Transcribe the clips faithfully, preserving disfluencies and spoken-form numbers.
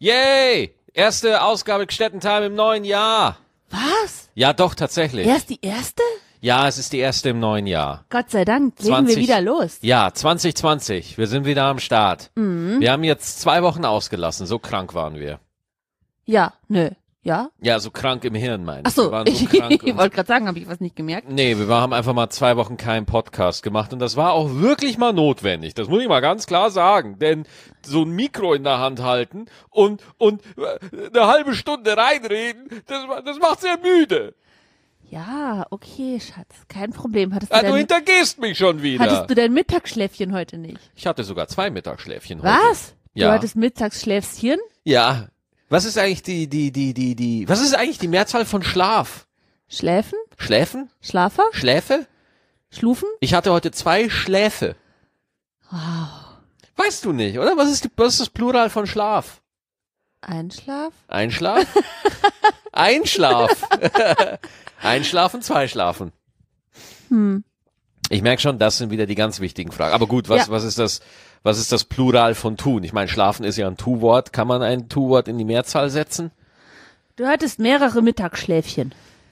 Yay! Erste Ausgabe Gstettentime im neuen Jahr. Was? Ja, doch, tatsächlich. Erst die erste? Ja, es ist die erste im neuen Jahr. Gott sei Dank, legen zwanzig wir wieder los. Ja, zwanzig zwanzig. Wir sind wieder am Start. Mhm. Wir haben jetzt zwei Wochen ausgelassen. So krank waren wir. Ja, nö. Ja? Ja, so krank im Hirn, meine ich. Ach so, Wir waren so ich, krank ich und- wollte gerade sagen, habe ich was nicht gemerkt? Nee, wir haben einfach mal zwei Wochen keinen Podcast gemacht und das war auch wirklich mal notwendig. Das muss ich mal ganz klar sagen. Denn so ein Mikro in der Hand halten und, und äh, eine halbe Stunde reinreden, das, das macht sehr müde. Ja, okay, Schatz, kein Problem. Hattest du, Ah, du dein, hintergehst mich schon wieder. hattest du dein Mittagsschläfchen heute nicht? Ich hatte sogar zwei Mittagsschläfchen heute. Was? Ja. Du hattest Mittagsschläfchen? Ja. Was ist eigentlich die, die, die, die, die, was ist eigentlich die Mehrzahl von Schlaf? Schläfen? Schläfen? Schlafer? Schläfe? Schlufen? Ich hatte heute zwei Schläfe. Wow. Weißt du nicht, oder? Was ist, die, was ist das Plural von Schlaf? Einschlaf? Einschlaf? Einschlaf. Einschlafen, zwei schlafen. Hm. Ich merke schon, das sind wieder die ganz wichtigen Fragen. Aber gut, was, Ja. was ist das, was ist das Plural von tun? Ich meine, schlafen ist ja ein Tu-Wort. Kann man ein Tu-Wort in die Mehrzahl setzen? Du hattest mehrere Mittagsschläfchen.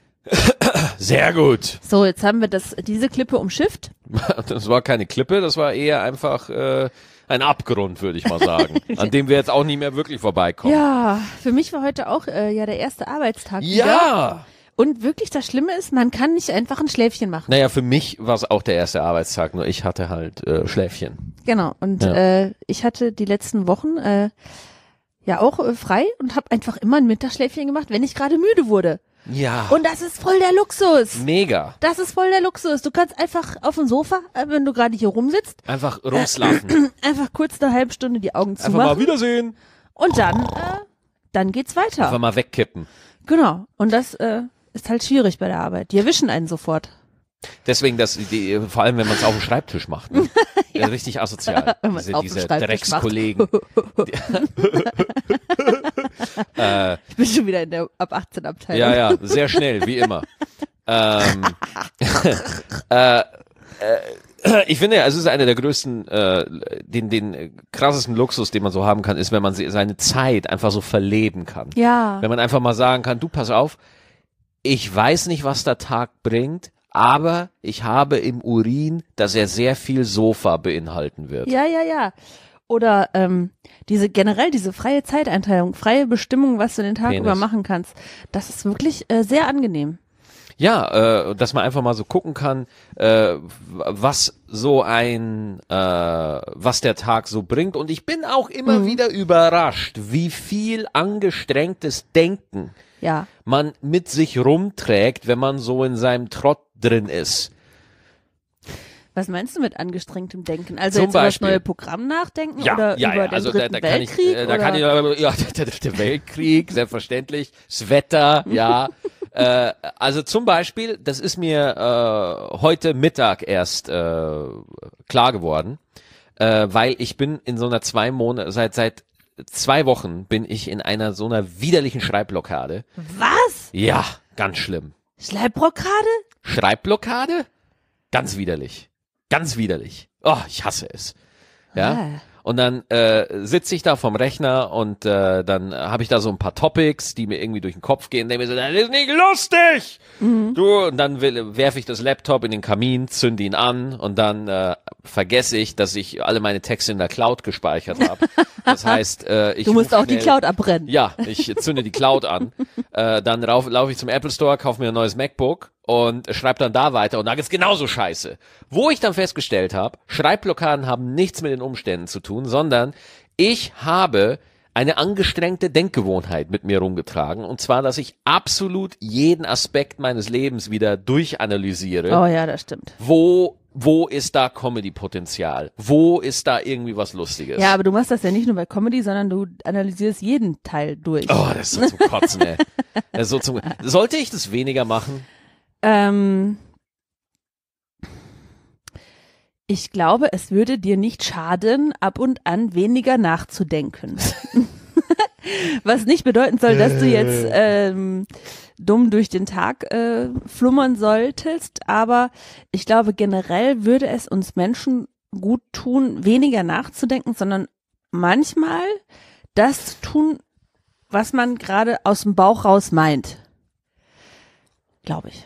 Sehr gut. So, jetzt haben wir das, diese Klippe umschifft. Das war keine Klippe, das war eher einfach äh, ein Abgrund, würde ich mal sagen, an dem wir jetzt auch nie mehr wirklich vorbeikommen. Ja, für mich war heute auch äh, ja der erste Arbeitstag wieder. Ja! Und wirklich das Schlimme ist, man kann nicht einfach ein Schläfchen machen. Naja, für mich war es auch der erste Arbeitstag, nur ich hatte halt äh, Schläfchen. Genau. Und Ja. äh, ich hatte die letzten Wochen äh, ja auch äh, frei und habe einfach immer ein Mittagsschläfchen gemacht, wenn ich gerade müde wurde. Ja. Und das ist voll der Luxus. Mega. Das ist voll der Luxus. Du kannst einfach auf dem Sofa, äh, wenn du gerade hier rumsitzt, Einfach rumslafen. einfach kurz eine halbe Stunde die Augen Einfach mal zumachen Wiedersehen. und dann, äh, dann geht's weiter. Einfach mal wegkippen. Genau. Und das äh, ist halt schwierig bei der Arbeit. Die erwischen einen sofort. Deswegen, das, die, vor allem, wenn man es auf dem Schreibtisch macht. Ne? ja. Richtig asozial. Wenn man's Diese, auf dem diese Schreibtisch macht. Dreckskollegen. äh, Ich bin schon wieder in der ab achtzehn Abteilung. ja, ja, sehr schnell, wie immer. ähm, äh, äh, ich finde, also es ist einer der größten, äh, den, den krassesten Luxus, den man so haben kann, ist, wenn man se- seine Zeit einfach so verleben kann. Ja. Wenn man einfach mal sagen kann, du, pass auf, ich weiß nicht, was der Tag bringt, aber ich habe im Urin, dass er sehr viel Sofa beinhalten wird. Ja, ja, ja. Oder ähm, diese generell diese freie Zeiteinteilung, freie Bestimmung, was du den Tag Penis. über machen kannst, das ist wirklich äh, sehr angenehm. Ja, äh, dass man einfach mal so gucken kann, äh, was so ein, äh, was der Tag so bringt. Und ich bin auch immer Mhm. wieder überrascht, wie viel angestrengtes Denken Ja. man mit sich rumträgt, wenn man so in seinem Trott drin ist. Was meinst du mit angestrengtem Denken? Also Zum jetzt über das Beispiel. neue Programm nachdenken Ja, oder ja, über ja. den Also da, dritten da kann ich, Weltkrieg? äh, da oder? kann ich, äh, ja, der dritte Weltkrieg, selbstverständlich, das Wetter, ja. äh, also zum Beispiel, das ist mir äh, heute Mittag erst äh, klar geworden, äh, weil ich bin in so einer zwei Monate, seit seit zwei Wochen bin ich in einer so einer widerlichen Schreibblockade. Was? Ja, ganz schlimm. Schleimblockade? Schreibblockade? Ganz widerlich. Ganz widerlich. Oh, ich hasse es. Ja. Ah. Und dann äh, sitze ich da vom Rechner und äh, dann habe ich da so ein paar Topics, die mir irgendwie durch den Kopf gehen. Denke mir so, das ist nicht lustig. Mhm. Du, und dann werfe ich das Laptop in den Kamin, zünde ihn an und dann äh, vergesse ich, dass ich alle meine Texte in der Cloud gespeichert habe. Das heißt, äh, ich Du musst ruf auch die schnell- Cloud abbrennen. Ja, ich zünde die Cloud an. äh, dann laufe lauf ich zum Apple Store, kaufe mir ein neues MacBook und schreibe dann da weiter und da geht's genauso scheiße. Wo ich dann festgestellt habe, Schreibblockaden haben nichts mit den Umständen zu tun, sondern ich habe eine angestrengte Denkgewohnheit mit mir rumgetragen und zwar, dass ich absolut jeden Aspekt meines Lebens wieder durchanalysiere. Oh ja, das stimmt. Wo wo ist da Comedy-Potenzial? Wo ist da irgendwie was Lustiges? Ja, aber du machst das ja nicht nur bei Comedy, sondern du analysierst jeden Teil durch. Oh, das ist so zum Kotzen, ey. Das ist so zum, sollte ich das weniger machen? Ähm, ich glaube, es würde dir nicht schaden, ab und an weniger nachzudenken. Was nicht bedeuten soll, dass du jetzt ähm, dumm durch den Tag äh, flummern solltest, aber ich glaube, generell würde es uns Menschen gut tun, weniger nachzudenken, sondern manchmal das tun, was man gerade aus dem Bauch raus meint. Glaube ich.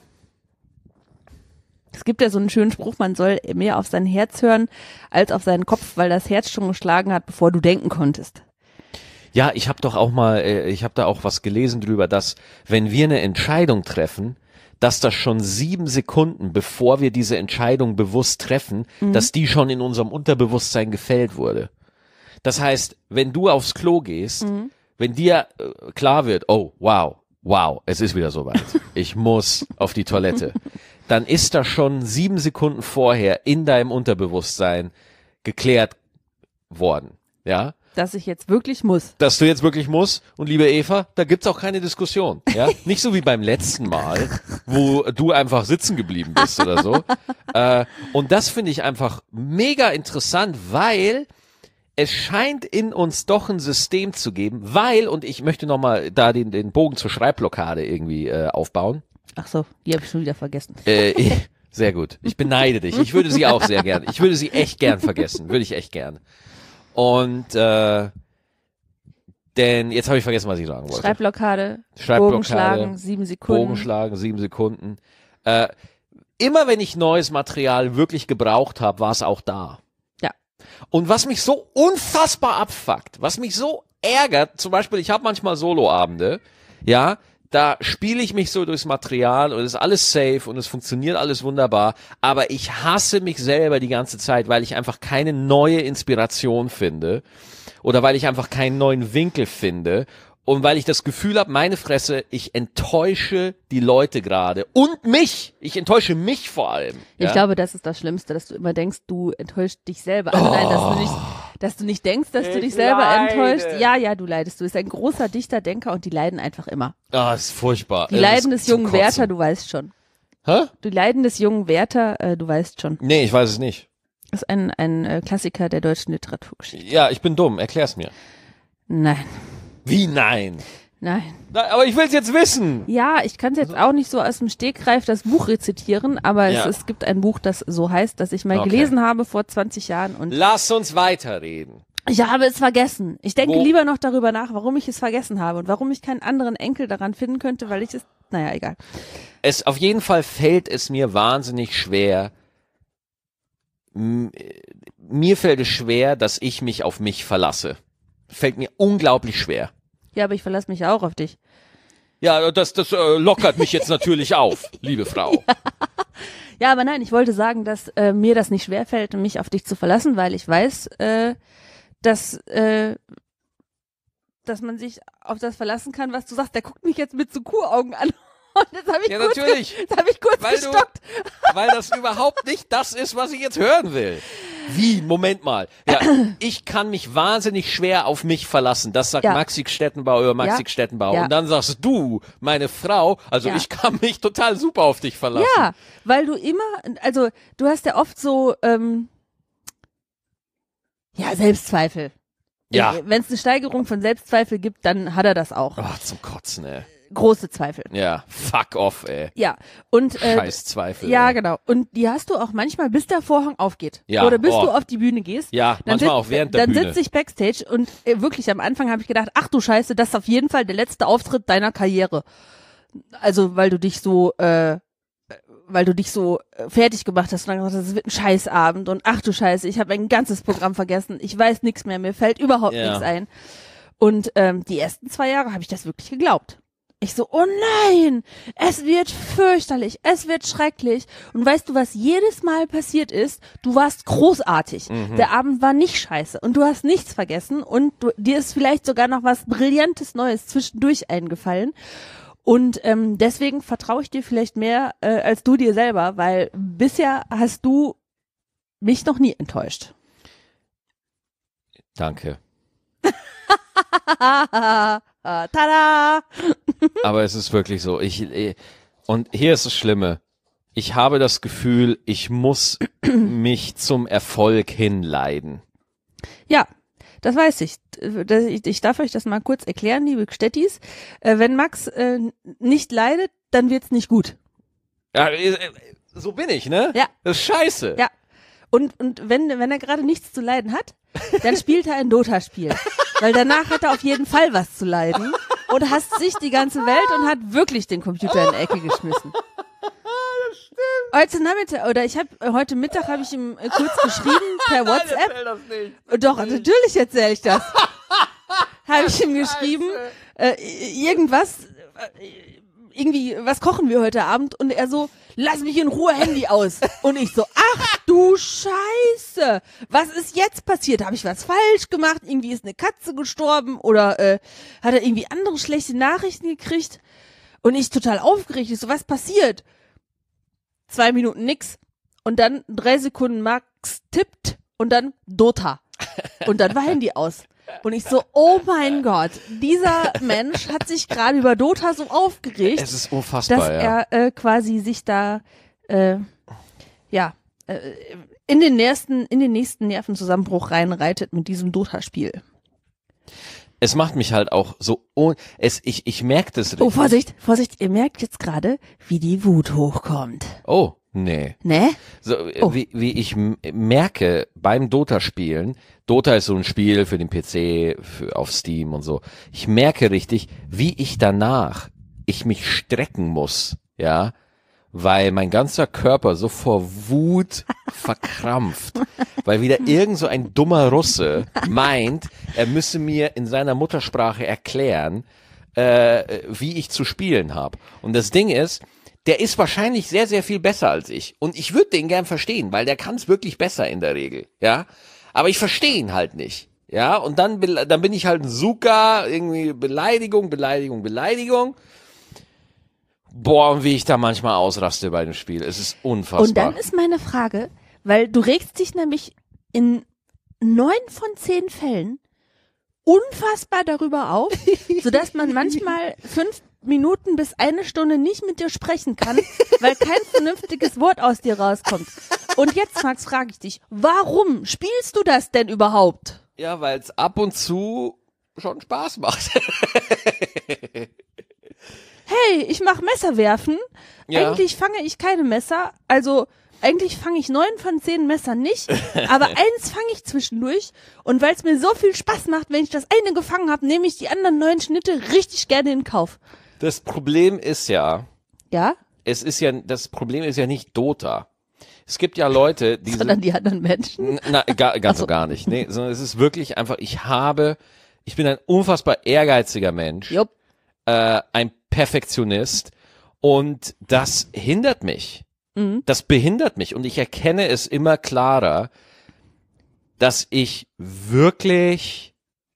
Es gibt ja so einen schönen Spruch, man soll mehr auf sein Herz hören als auf seinen Kopf, weil das Herz schon geschlagen hat, bevor du denken konntest. Ja, ich habe doch auch mal, äh, ich habe da auch was gelesen drüber, dass wenn wir eine Entscheidung treffen, dass das schon sieben Sekunden, bevor wir diese Entscheidung bewusst treffen, mhm. dass die schon in unserem Unterbewusstsein gefällt wurde. Das heißt, wenn du aufs Klo gehst, mhm. wenn dir äh, klar wird, oh, wow, wow, es ist wieder soweit, ich muss auf die Toilette, dann ist das schon sieben Sekunden vorher in deinem Unterbewusstsein geklärt worden, ja? Dass ich jetzt wirklich muss. Dass du jetzt wirklich musst. Und liebe Eva, da gibt's auch keine Diskussion. Ja, nicht so wie beim letzten Mal, wo du einfach sitzen geblieben bist oder so. Äh, und das finde ich einfach mega interessant, weil es scheint in uns doch ein System zu geben, weil, und ich möchte nochmal da den, den Bogen zur Schreibblockade irgendwie äh, aufbauen. Ach so, die habe ich schon wieder vergessen. Äh, sehr gut. Ich beneide dich. Ich würde sie auch sehr gern. Ich würde sie echt gern vergessen. Würde ich echt gern. Und äh, denn jetzt habe ich vergessen, was ich sagen wollte. Schreibblockade, Schreibblockade, Bogenschlagen, sieben Sekunden. Bogenschlagen, sieben Sekunden. Äh, immer wenn ich neues Material wirklich gebraucht habe, war es auch da. Ja. Und was mich so unfassbar abfuckt, was mich so ärgert, zum Beispiel, ich habe manchmal Soloabende, ja, da spiele ich mich so durchs Material und es ist alles safe und es funktioniert alles wunderbar, aber ich hasse mich selber die ganze Zeit, weil ich einfach keine neue Inspiration finde oder weil ich einfach keinen neuen Winkel finde und weil ich das Gefühl habe, meine Fresse, ich enttäusche die Leute gerade und mich, ich enttäusche mich vor allem. Ich ja? glaube, das ist das Schlimmste, dass du immer denkst, du enttäuschst dich selber. Also oh. Nein, dass du nicht, dass du nicht denkst, dass ich du dich selber leide. enttäuschst. Ja, ja, du leidest. Du bist ein großer Dichter, Denker und die leiden einfach immer. Ah, oh, ist furchtbar. Die das Leiden des jungen Kotzen. Werther, du weißt schon. Hä? Die Leiden des jungen Werther, äh, du weißt schon. Nee, ich weiß es nicht. Das ist ein, ein äh, Klassiker der deutschen Literaturgeschichte. Ja, ich bin dumm, erklär's mir. Nein. Wie nein? Nein. Na, aber ich will's jetzt wissen. Ja, ich kann jetzt auch nicht so aus dem Stegreif das Buch rezitieren, aber Ja. es, es gibt ein Buch, das so heißt, das ich mal Okay. gelesen habe vor zwanzig Jahren und Lass uns weiterreden. ich habe es vergessen. Ich denke Wo? lieber noch darüber nach, warum ich es vergessen habe und warum ich keinen anderen Enkel daran finden könnte, weil ich es, naja, egal. Es, auf jeden Fall fällt es mir wahnsinnig schwer, M- mir fällt es schwer, dass ich mich auf mich verlasse. Fällt mir unglaublich schwer. Ja, aber ich verlasse mich auch auf dich. Ja, das, das äh, lockert mich jetzt natürlich auf, liebe Frau. Ja, aber nein, ich wollte sagen, dass äh, mir das nicht schwerfällt, mich auf dich zu verlassen, weil ich weiß, äh, dass, äh, dass man sich auf das verlassen kann, was du sagst. Der guckt mich jetzt mit so Kuhaugen an. Und das habe ich, Ja, kurz natürlich. ge- das hab ich kurz Weil du- gestockt. Weil das überhaupt nicht das ist, was ich jetzt hören will. Wie? Moment mal. Ja, ich kann mich wahnsinnig schwer auf mich verlassen. Das sagt Ja. Maxi Stettenbauer über Maxi Ja. Stettenbauer. Ja. Und dann sagst du, meine Frau, also Ja. ich kann mich total super auf dich verlassen. Ja, weil du immer, also du hast ja oft so, ähm, ja, Selbstzweifel. Ja. Wenn es eine Steigerung von Selbstzweifel gibt, dann hat er das auch. Ach, zum Kotzen, ey. Große Zweifel. Ja, fuck off, ey. Ja, und äh, Scheiß Zweifel. ja, ey. genau. Und die hast du auch manchmal, bis der Vorhang aufgeht. Ja, Oder bis oh. du auf die Bühne gehst. Ja, Dann manchmal sitz- auch während der Dann Bühne. sitze ich Backstage und äh, wirklich am Anfang habe ich gedacht, ach du Scheiße, das ist auf jeden Fall der letzte Auftritt deiner Karriere. Also, weil du dich so, äh, weil du dich so äh, fertig gemacht hast und dann gesagt hast, es wird ein Scheißabend und ach du Scheiße, ich habe mein ganzes Programm vergessen, ich weiß nichts mehr, mir fällt überhaupt Ja. nichts ein. Und ähm, die ersten zwei Jahre habe ich das wirklich geglaubt. Ich so, oh nein, es wird fürchterlich, es wird schrecklich. Und weißt du, was jedes Mal passiert ist? Du warst großartig. Mhm. Der Abend war nicht scheiße und du hast nichts vergessen und du, dir ist vielleicht sogar noch was Brillantes Neues zwischendurch eingefallen. Und ähm, deswegen vertraue ich dir vielleicht mehr äh, als du dir selber, weil bisher hast du mich noch nie enttäuscht. Danke. Tada! Aber es ist wirklich so. Ich, eh, und hier ist das Schlimme. Ich habe das Gefühl, ich muss mich zum Erfolg hinleiden. Ja, das weiß ich. Das- Ich ich darf euch das mal kurz erklären, liebe Stettis. Äh, Wenn Max äh, nicht leidet, dann wird's nicht gut. Ja, eh, so bin ich, ne? Ja. Das ist scheiße. Ja. Und, und wenn, wenn er gerade nichts zu leiden hat, dann spielt er ein Dota-Spiel. weil danach hat er auf jeden Fall was zu leiden und hasst sich die ganze Welt und hat wirklich den Computer in die Ecke geschmissen. Das stimmt. Heute Nachmittag, oder ich habe heute Mittag habe ich ihm äh, kurz geschrieben per WhatsApp. Erzähl das nicht. Doch, natürlich erzähle ich das. Habe ich ihm geschrieben, äh, irgendwas, äh, irgendwie, was kochen wir heute Abend? Und er so, lass mich in Ruhe, Handy aus. Und ich so, ach du Scheiße, was ist jetzt passiert? Habe ich was falsch gemacht? Irgendwie ist eine Katze gestorben oder äh, hat er irgendwie andere schlechte Nachrichten gekriegt? Und ich total aufgeregt, ich so, was passiert? Zwei Minuten nix und dann drei Sekunden Max tippt und dann Dota. Und dann war Handy aus. Und ich so, oh mein Gott, dieser Mensch hat sich gerade über Dota so aufgeregt, Es ist unfassbar, dass ja. er äh, quasi sich da äh, ja äh, in den nächsten in den nächsten Nervenzusammenbruch reinreitet mit diesem Dota-Spiel. Es macht mich halt auch so, un es, ich, ich merke das richtig. Oh, Vorsicht, Vorsicht, ihr merkt jetzt gerade, wie die Wut hochkommt. Oh, nee. Ne? So, Oh. wie, wie ich m- merke beim Dota-Spielen, Dota ist so ein Spiel für den P C, für, auf Steam und so. Ich merke richtig, wie ich danach, ich mich strecken muss, ja, weil mein ganzer Körper so vor Wut verkrampft, weil wieder irgend so ein dummer Russe meint, er müsse mir in seiner Muttersprache erklären, äh, wie ich zu spielen habe. Und das Ding ist, der ist wahrscheinlich sehr, sehr viel besser als ich. Und ich würde den gern verstehen, weil der kann es wirklich besser in der Regel, ja. Aber ich verstehe ihn halt nicht, ja. Und dann, bel- dann bin ich halt ein Suka, irgendwie Beleidigung, Beleidigung, Beleidigung. Boah, und wie ich da manchmal ausraste bei dem Spiel. Es ist unfassbar. Und dann ist meine Frage, weil du regst dich nämlich in neun von zehn Fällen unfassbar darüber auf, sodass man manchmal fünf Minuten bis eine Stunde nicht mit dir sprechen kann, weil kein vernünftiges Wort aus dir rauskommt. Und jetzt, Max, frage ich dich, warum spielst du das denn überhaupt? Ja, weil es ab und zu schon Spaß macht. Hey, ich mache Messer werfen. Ja. Eigentlich fange ich keine Messer, also eigentlich fange ich neun von zehn Messern nicht, aber eins fange ich zwischendurch und weil es mir so viel Spaß macht, wenn ich das eine gefangen habe, nehme ich die anderen neun Schnitte richtig gerne in Kauf. Das Problem ist ja, Ja? es ist ja, das Problem ist ja nicht Dota. Es gibt ja Leute, die Sondern sind, die anderen Menschen. na, gar, ganz Ach so. so gar nicht, nee, sondern es ist wirklich einfach, ich habe, ich bin ein unfassbar ehrgeiziger Mensch, Jupp. äh, ein Perfektionist und das hindert mich. Mhm. Das behindert mich und ich erkenne es immer klarer, dass ich wirklich,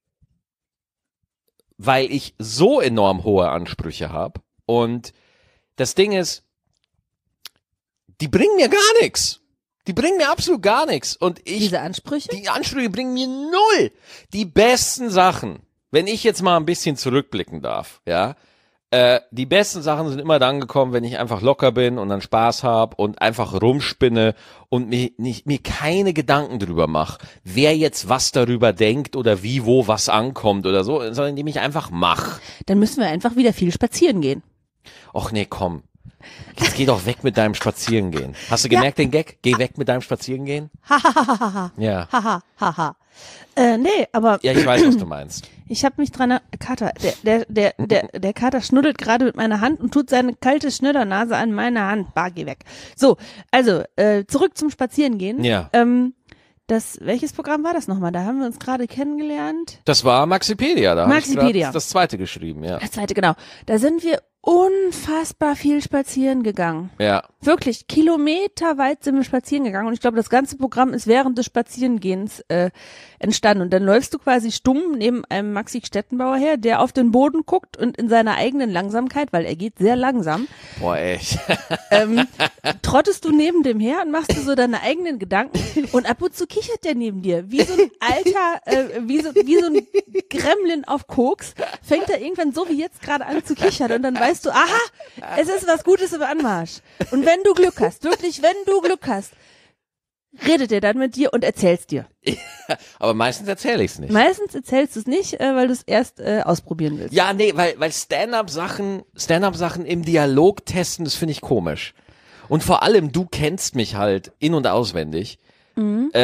weil ich so enorm hohe Ansprüche habe und das Ding ist, die bringen mir gar nichts. Die bringen mir absolut gar nichts und ich, Diese Ansprüche? die Ansprüche bringen mir null. Die besten Sachen, wenn ich jetzt mal ein bisschen zurückblicken darf, ja, Äh, die besten Sachen sind immer dann gekommen, wenn ich einfach locker bin und dann Spaß habe und einfach rumspinne und mir nicht mir keine Gedanken drüber mache, wer jetzt was darüber denkt oder wie wo was ankommt oder so, sondern indem ich einfach mach. Dann müssen wir einfach wieder viel spazieren gehen. Och nee, komm. Jetzt geh doch weg mit deinem Spazierengehen. Hast du gemerkt den Gag? Geh weg mit deinem Spazierengehen? Hahaha. Ja. Haha, haha. Äh, nee, aber Ja, ich weiß, was du meinst. ich habe mich dran, er- Kater, der, der, der, der, der Kater schnuddelt gerade mit meiner Hand und tut seine kalte Schniddernase an meine Hand. Bah, geh weg. So, also, äh, zurück zum Spazierengehen. Ja. Ähm, das, welches Programm war das nochmal? Da haben wir uns gerade kennengelernt. Das war Maxipedia, da habe ich Maxipedia. grad das zweite geschrieben, ja. Das zweite, genau. Da sind wir unfassbar viel spazieren gegangen. Ja. Wirklich, kilometerweit sind wir spazieren gegangen und ich glaube, das ganze Programm ist während des Spazierengehens äh, entstanden. Und dann läufst du quasi stumm neben einem Maxi Stettenbauer her, der auf den Boden guckt und in seiner eigenen Langsamkeit, weil er geht sehr langsam, Boah, echt. ähm, trottest du neben dem her und machst du so deine eigenen Gedanken und ab und zu kichert der neben dir, wie so ein alter, äh, wie so wie so ein Gremlin auf Koks, fängt er irgendwann so wie jetzt gerade an zu kichern und dann weißt du, aha, es ist was Gutes im Anmarsch. Und wenn du Glück hast, wirklich, wenn du Glück hast, redet er dann mit dir und erzählst dir. Aber meistens erzähle ich es nicht. Meistens erzählst du es nicht, äh, weil du es erst äh, ausprobieren willst. Ja, nee, weil, weil Stand-up-Sachen, Stand-up-Sachen im Dialog testen, das finde ich komisch. Und vor allem, du kennst mich halt in- und auswendig. Mhm. Äh,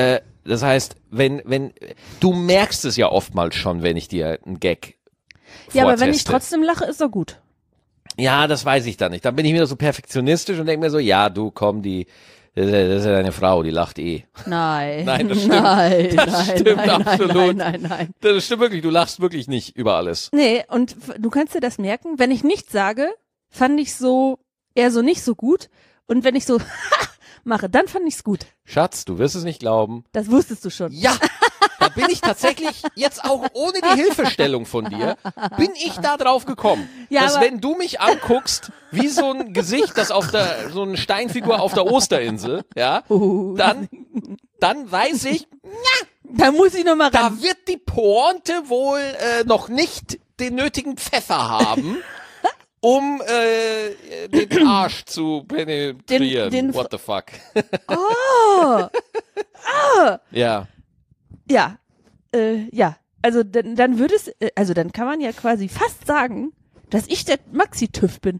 Das heißt, wenn, wenn, du merkst es ja oftmals schon, wenn ich dir einen Gag Ja, aber wenn ich vorteste. trotzdem lache, ist er gut. Ja, das weiß ich dann nicht. Dann bin ich wieder so perfektionistisch und denke mir so, ja, du, komm, die, das ist ja das ist ja deine Frau, die lacht eh. Nein. Nein, das stimmt. Nein, Das nein, stimmt nein, absolut. Nein, nein, nein, nein. Das stimmt wirklich, du lachst wirklich nicht über alles. Nee, und f- du kannst dir das merken, wenn ich nichts sage, fand ich so, eher so nicht so gut. Und wenn ich so mache, dann fand ich's gut. Schatz, du wirst es nicht glauben. Das wusstest du schon. Ja, da bin ich tatsächlich jetzt auch ohne die Hilfestellung von dir, bin ich da drauf gekommen, Ja, dass aber- wenn du mich anguckst, wie so ein Gesicht, das auf der, so eine Steinfigur auf der Osterinsel, ja, Uh, dann, dann weiß ich, da muss ich noch mal ran. da wird die Pointe wohl äh, noch nicht den nötigen Pfeffer haben, um äh, den Arsch zu penetrieren. Den- den- What the fuck? Oh, Ja. ja, äh, ja. Also dann, dann würde es, äh, also dann kann man ja quasi fast sagen, dass ich der Maxi-TÜV bin.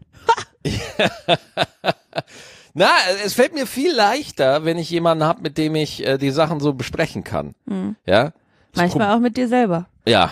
Na, es fällt mir viel leichter, wenn ich jemanden habe, mit dem ich äh, die Sachen so besprechen kann. Ja? Das Manchmal auch mit dir selber. Pro- Ja.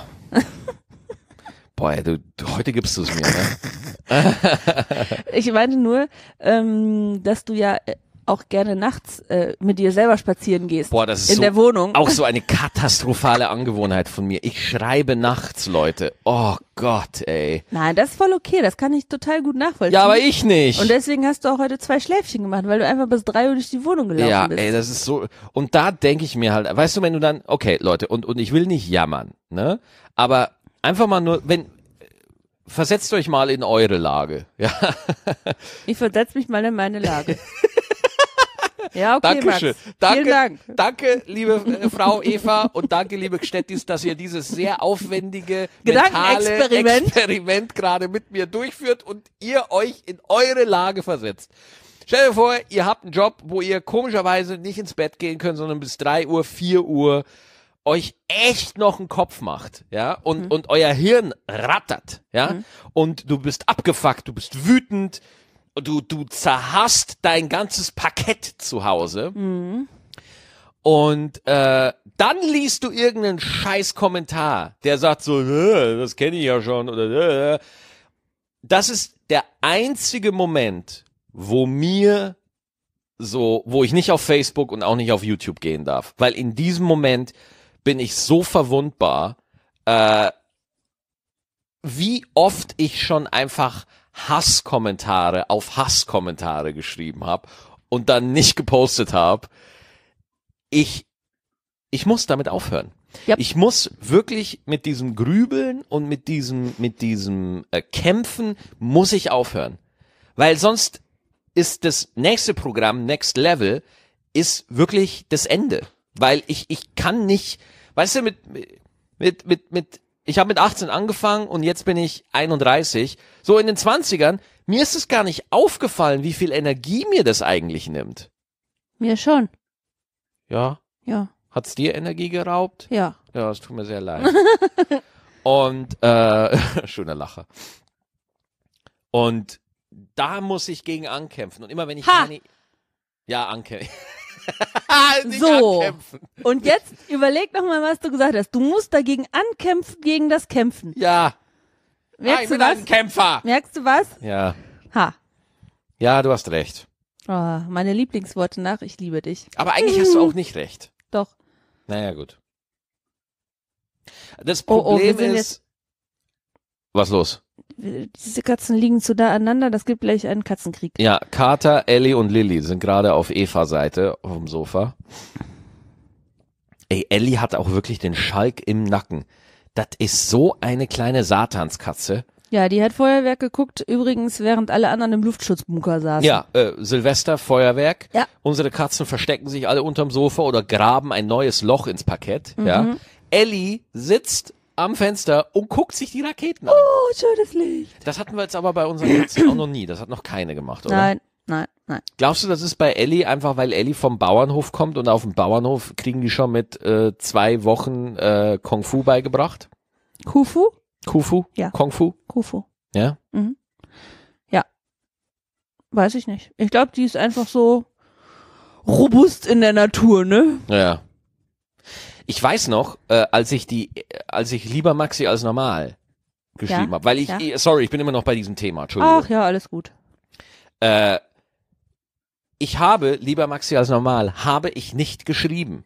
Boah, ey, du, du, heute gibst du es mir, ne? Ich meinte nur, ähm, dass du ja äh, auch gerne nachts äh, mit dir selber spazieren gehst. Boah, das ist in so, der Wohnung. auch so eine katastrophale Angewohnheit von mir. Ich schreibe nachts, Leute. Oh Gott, ey. Nein, das ist voll okay. Das kann ich total gut nachvollziehen. Ja, aber ich nicht. Und deswegen hast du auch heute zwei Schläfchen gemacht, weil du einfach bis drei Uhr durch die Wohnung gelaufen Ja, bist. ey, das ist so. Und da denke ich mir halt, weißt du, wenn du dann, okay, Leute, und, und ich will nicht jammern, ne? Aber einfach mal nur, wenn, versetzt euch mal in eure Lage, ja? Ich versetze mich mal in meine Lage. Ja, okay, Dankeschön. Max. Danke, Vielen Dank. danke, liebe äh, Frau Eva, und danke, liebe Gstettis, dass ihr dieses sehr aufwendige mentale Gedankenexperiment. Experiment gerade mit mir durchführt und ihr euch in eure Lage versetzt. Stellt euch vor, ihr habt einen Job, wo ihr komischerweise nicht ins Bett gehen könnt, sondern bis drei Uhr, vier Uhr euch echt noch einen Kopf macht, ja, und, Mhm. und euer Hirn rattert, ja, Mhm. und du bist abgefuckt, du bist wütend, du, du zerhasst dein ganzes Parkett zu Hause. Mhm. Und äh, dann liest du irgendeinen scheiß Kommentar, der sagt so, äh, das kenne ich ja schon, oder äh. Das ist der einzige Moment, wo mir so, wo ich nicht auf Facebook und auch nicht auf YouTube gehen darf. Weil in diesem Moment bin ich so verwundbar, äh, wie oft ich schon einfach Hasskommentare auf Hasskommentare geschrieben habe und dann nicht gepostet habe. Ich, ich muss damit aufhören. Yep. Ich muss wirklich mit diesem Grübeln und mit diesem, mit diesem äh, Kämpfen muss ich aufhören. Weil sonst ist das nächste Programm, Next Level, ist wirklich das Ende. Weil ich, ich kann nicht, weißt du, mit, mit, mit, mit, ich habe mit achtzehn angefangen und jetzt bin ich einunddreißig. So in den zwanzigern, mir ist es gar nicht aufgefallen, wie viel Energie mir das eigentlich nimmt. Mir schon. Ja, Ja, hat's dir Energie geraubt? ja. Ja, es tut mir sehr leid. Und, äh, schöner Lacher. Und da muss ich gegen ankämpfen. Und immer wenn ich Ha! keine, ja, ankämpfen. Nicht So. ankämpfen. Und jetzt überleg noch mal, was du gesagt hast. Du musst dagegen ankämpfen, gegen das Kämpfen. Ja. Ah, ich Merkst du bin was? ein Kämpfer. Merkst du was? Ja. Ha. Ja, du hast recht. Oh, meine Lieblingsworte nach, ich liebe dich. Aber eigentlich hast du auch nicht recht. Doch. Naja, gut. Das Oh, oh, wir Problem sind ist. Was los? Diese Katzen liegen zu da aneinander, das gibt gleich einen Katzenkrieg. Ja, Carter, Ellie und Lilly sind gerade auf Evas Seite auf dem Sofa. Ey, Ellie hat auch wirklich den Schalk im Nacken. Das ist so eine kleine Satanskatze. Ja, die hat Feuerwerk geguckt, übrigens, während alle anderen im Luftschutzbunker saßen. Ja, äh, Silvester, Feuerwerk. Ja. Unsere Katzen verstecken sich alle unterm Sofa oder graben ein neues Loch ins Parkett. Ja. Ellie sitzt am Fenster und guckt sich die Raketen an. Oh, schönes Licht. Das hatten wir jetzt aber bei unseren Katzen auch noch nie. Das hat noch keine gemacht, oder? Nein, nein, nein. Glaubst du, das ist bei Ellie einfach, weil Ellie vom Bauernhof kommt und auf dem Bauernhof kriegen die schon mit äh, zwei Wochen äh, Kung Fu beigebracht? Kufu? Kufu? Ja. Kung Fu? Kufu. Ja? Mhm. Ja. Weiß ich nicht. Ich glaube, die ist einfach so robust in der Natur, ne? Ja. Ich weiß noch, äh, als ich die, als ich lieber Maxi als normal geschrieben Ja, habe, weil ich, ja. sorry, ich bin immer noch bei diesem Thema, Entschuldigung. Ach ja, alles gut. Äh, ich habe lieber Maxi als normal, habe ich nicht geschrieben.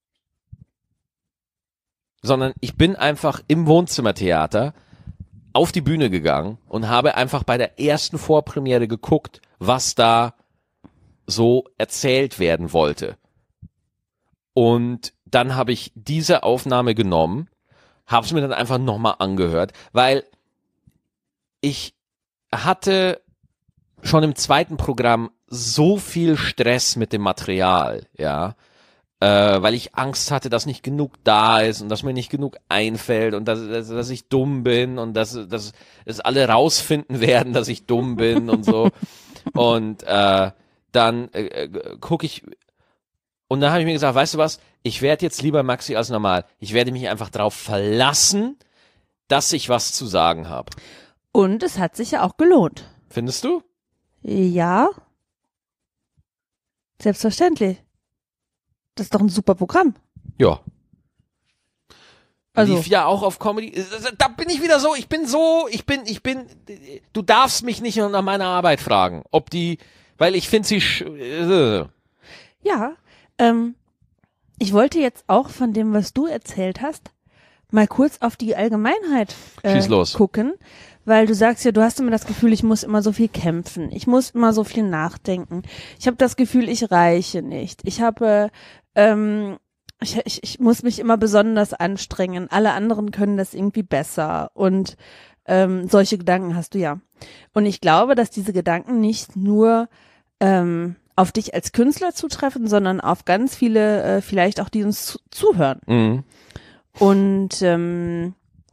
Sondern ich bin einfach im Wohnzimmertheater auf die Bühne gegangen und habe einfach bei der ersten Vorpremiere geguckt, was da so erzählt werden wollte. Und dann habe ich diese Aufnahme genommen, habe es mir dann einfach nochmal angehört, weil ich hatte schon im zweiten Programm so viel Stress mit dem Material, ja, äh, weil ich Angst hatte, dass nicht genug da ist und dass mir nicht genug einfällt und dass, dass, dass ich dumm bin und dass, dass, dass alle rausfinden werden, dass ich dumm bin und so. Und äh, dann äh, äh, gucke ich und dann habe ich mir gesagt, weißt du was, ich werde jetzt lieber Maxi als normal. Ich werde mich einfach darauf verlassen, dass ich was zu sagen habe. Und es hat sich ja auch gelohnt. Findest du? Ja. Selbstverständlich. Das ist doch ein super Programm. Ja. Also. Lief ja auch auf Comedy. Da bin ich wieder so, ich bin so, ich bin, ich bin, du darfst mich nicht nach meiner Arbeit fragen, ob die, weil ich finde sie, sch äh. Ja, ähm, ich wollte jetzt auch von dem, was du erzählt hast, mal kurz auf die Allgemeinheit äh, Schieß los. gucken, weil du sagst ja, du hast immer das Gefühl, ich muss immer so viel kämpfen, ich muss immer so viel nachdenken, ich habe das Gefühl, ich reiche nicht, ich habe, ähm, ich, ich, ich muss mich immer besonders anstrengen, alle anderen können das irgendwie besser und ähm, solche Gedanken hast du ja. Und ich glaube, dass diese Gedanken nicht nur ähm, auf dich als Künstler zutreffen, sondern auf ganz viele, äh, vielleicht auch die uns zu zuhören. Mhm. Und ähm,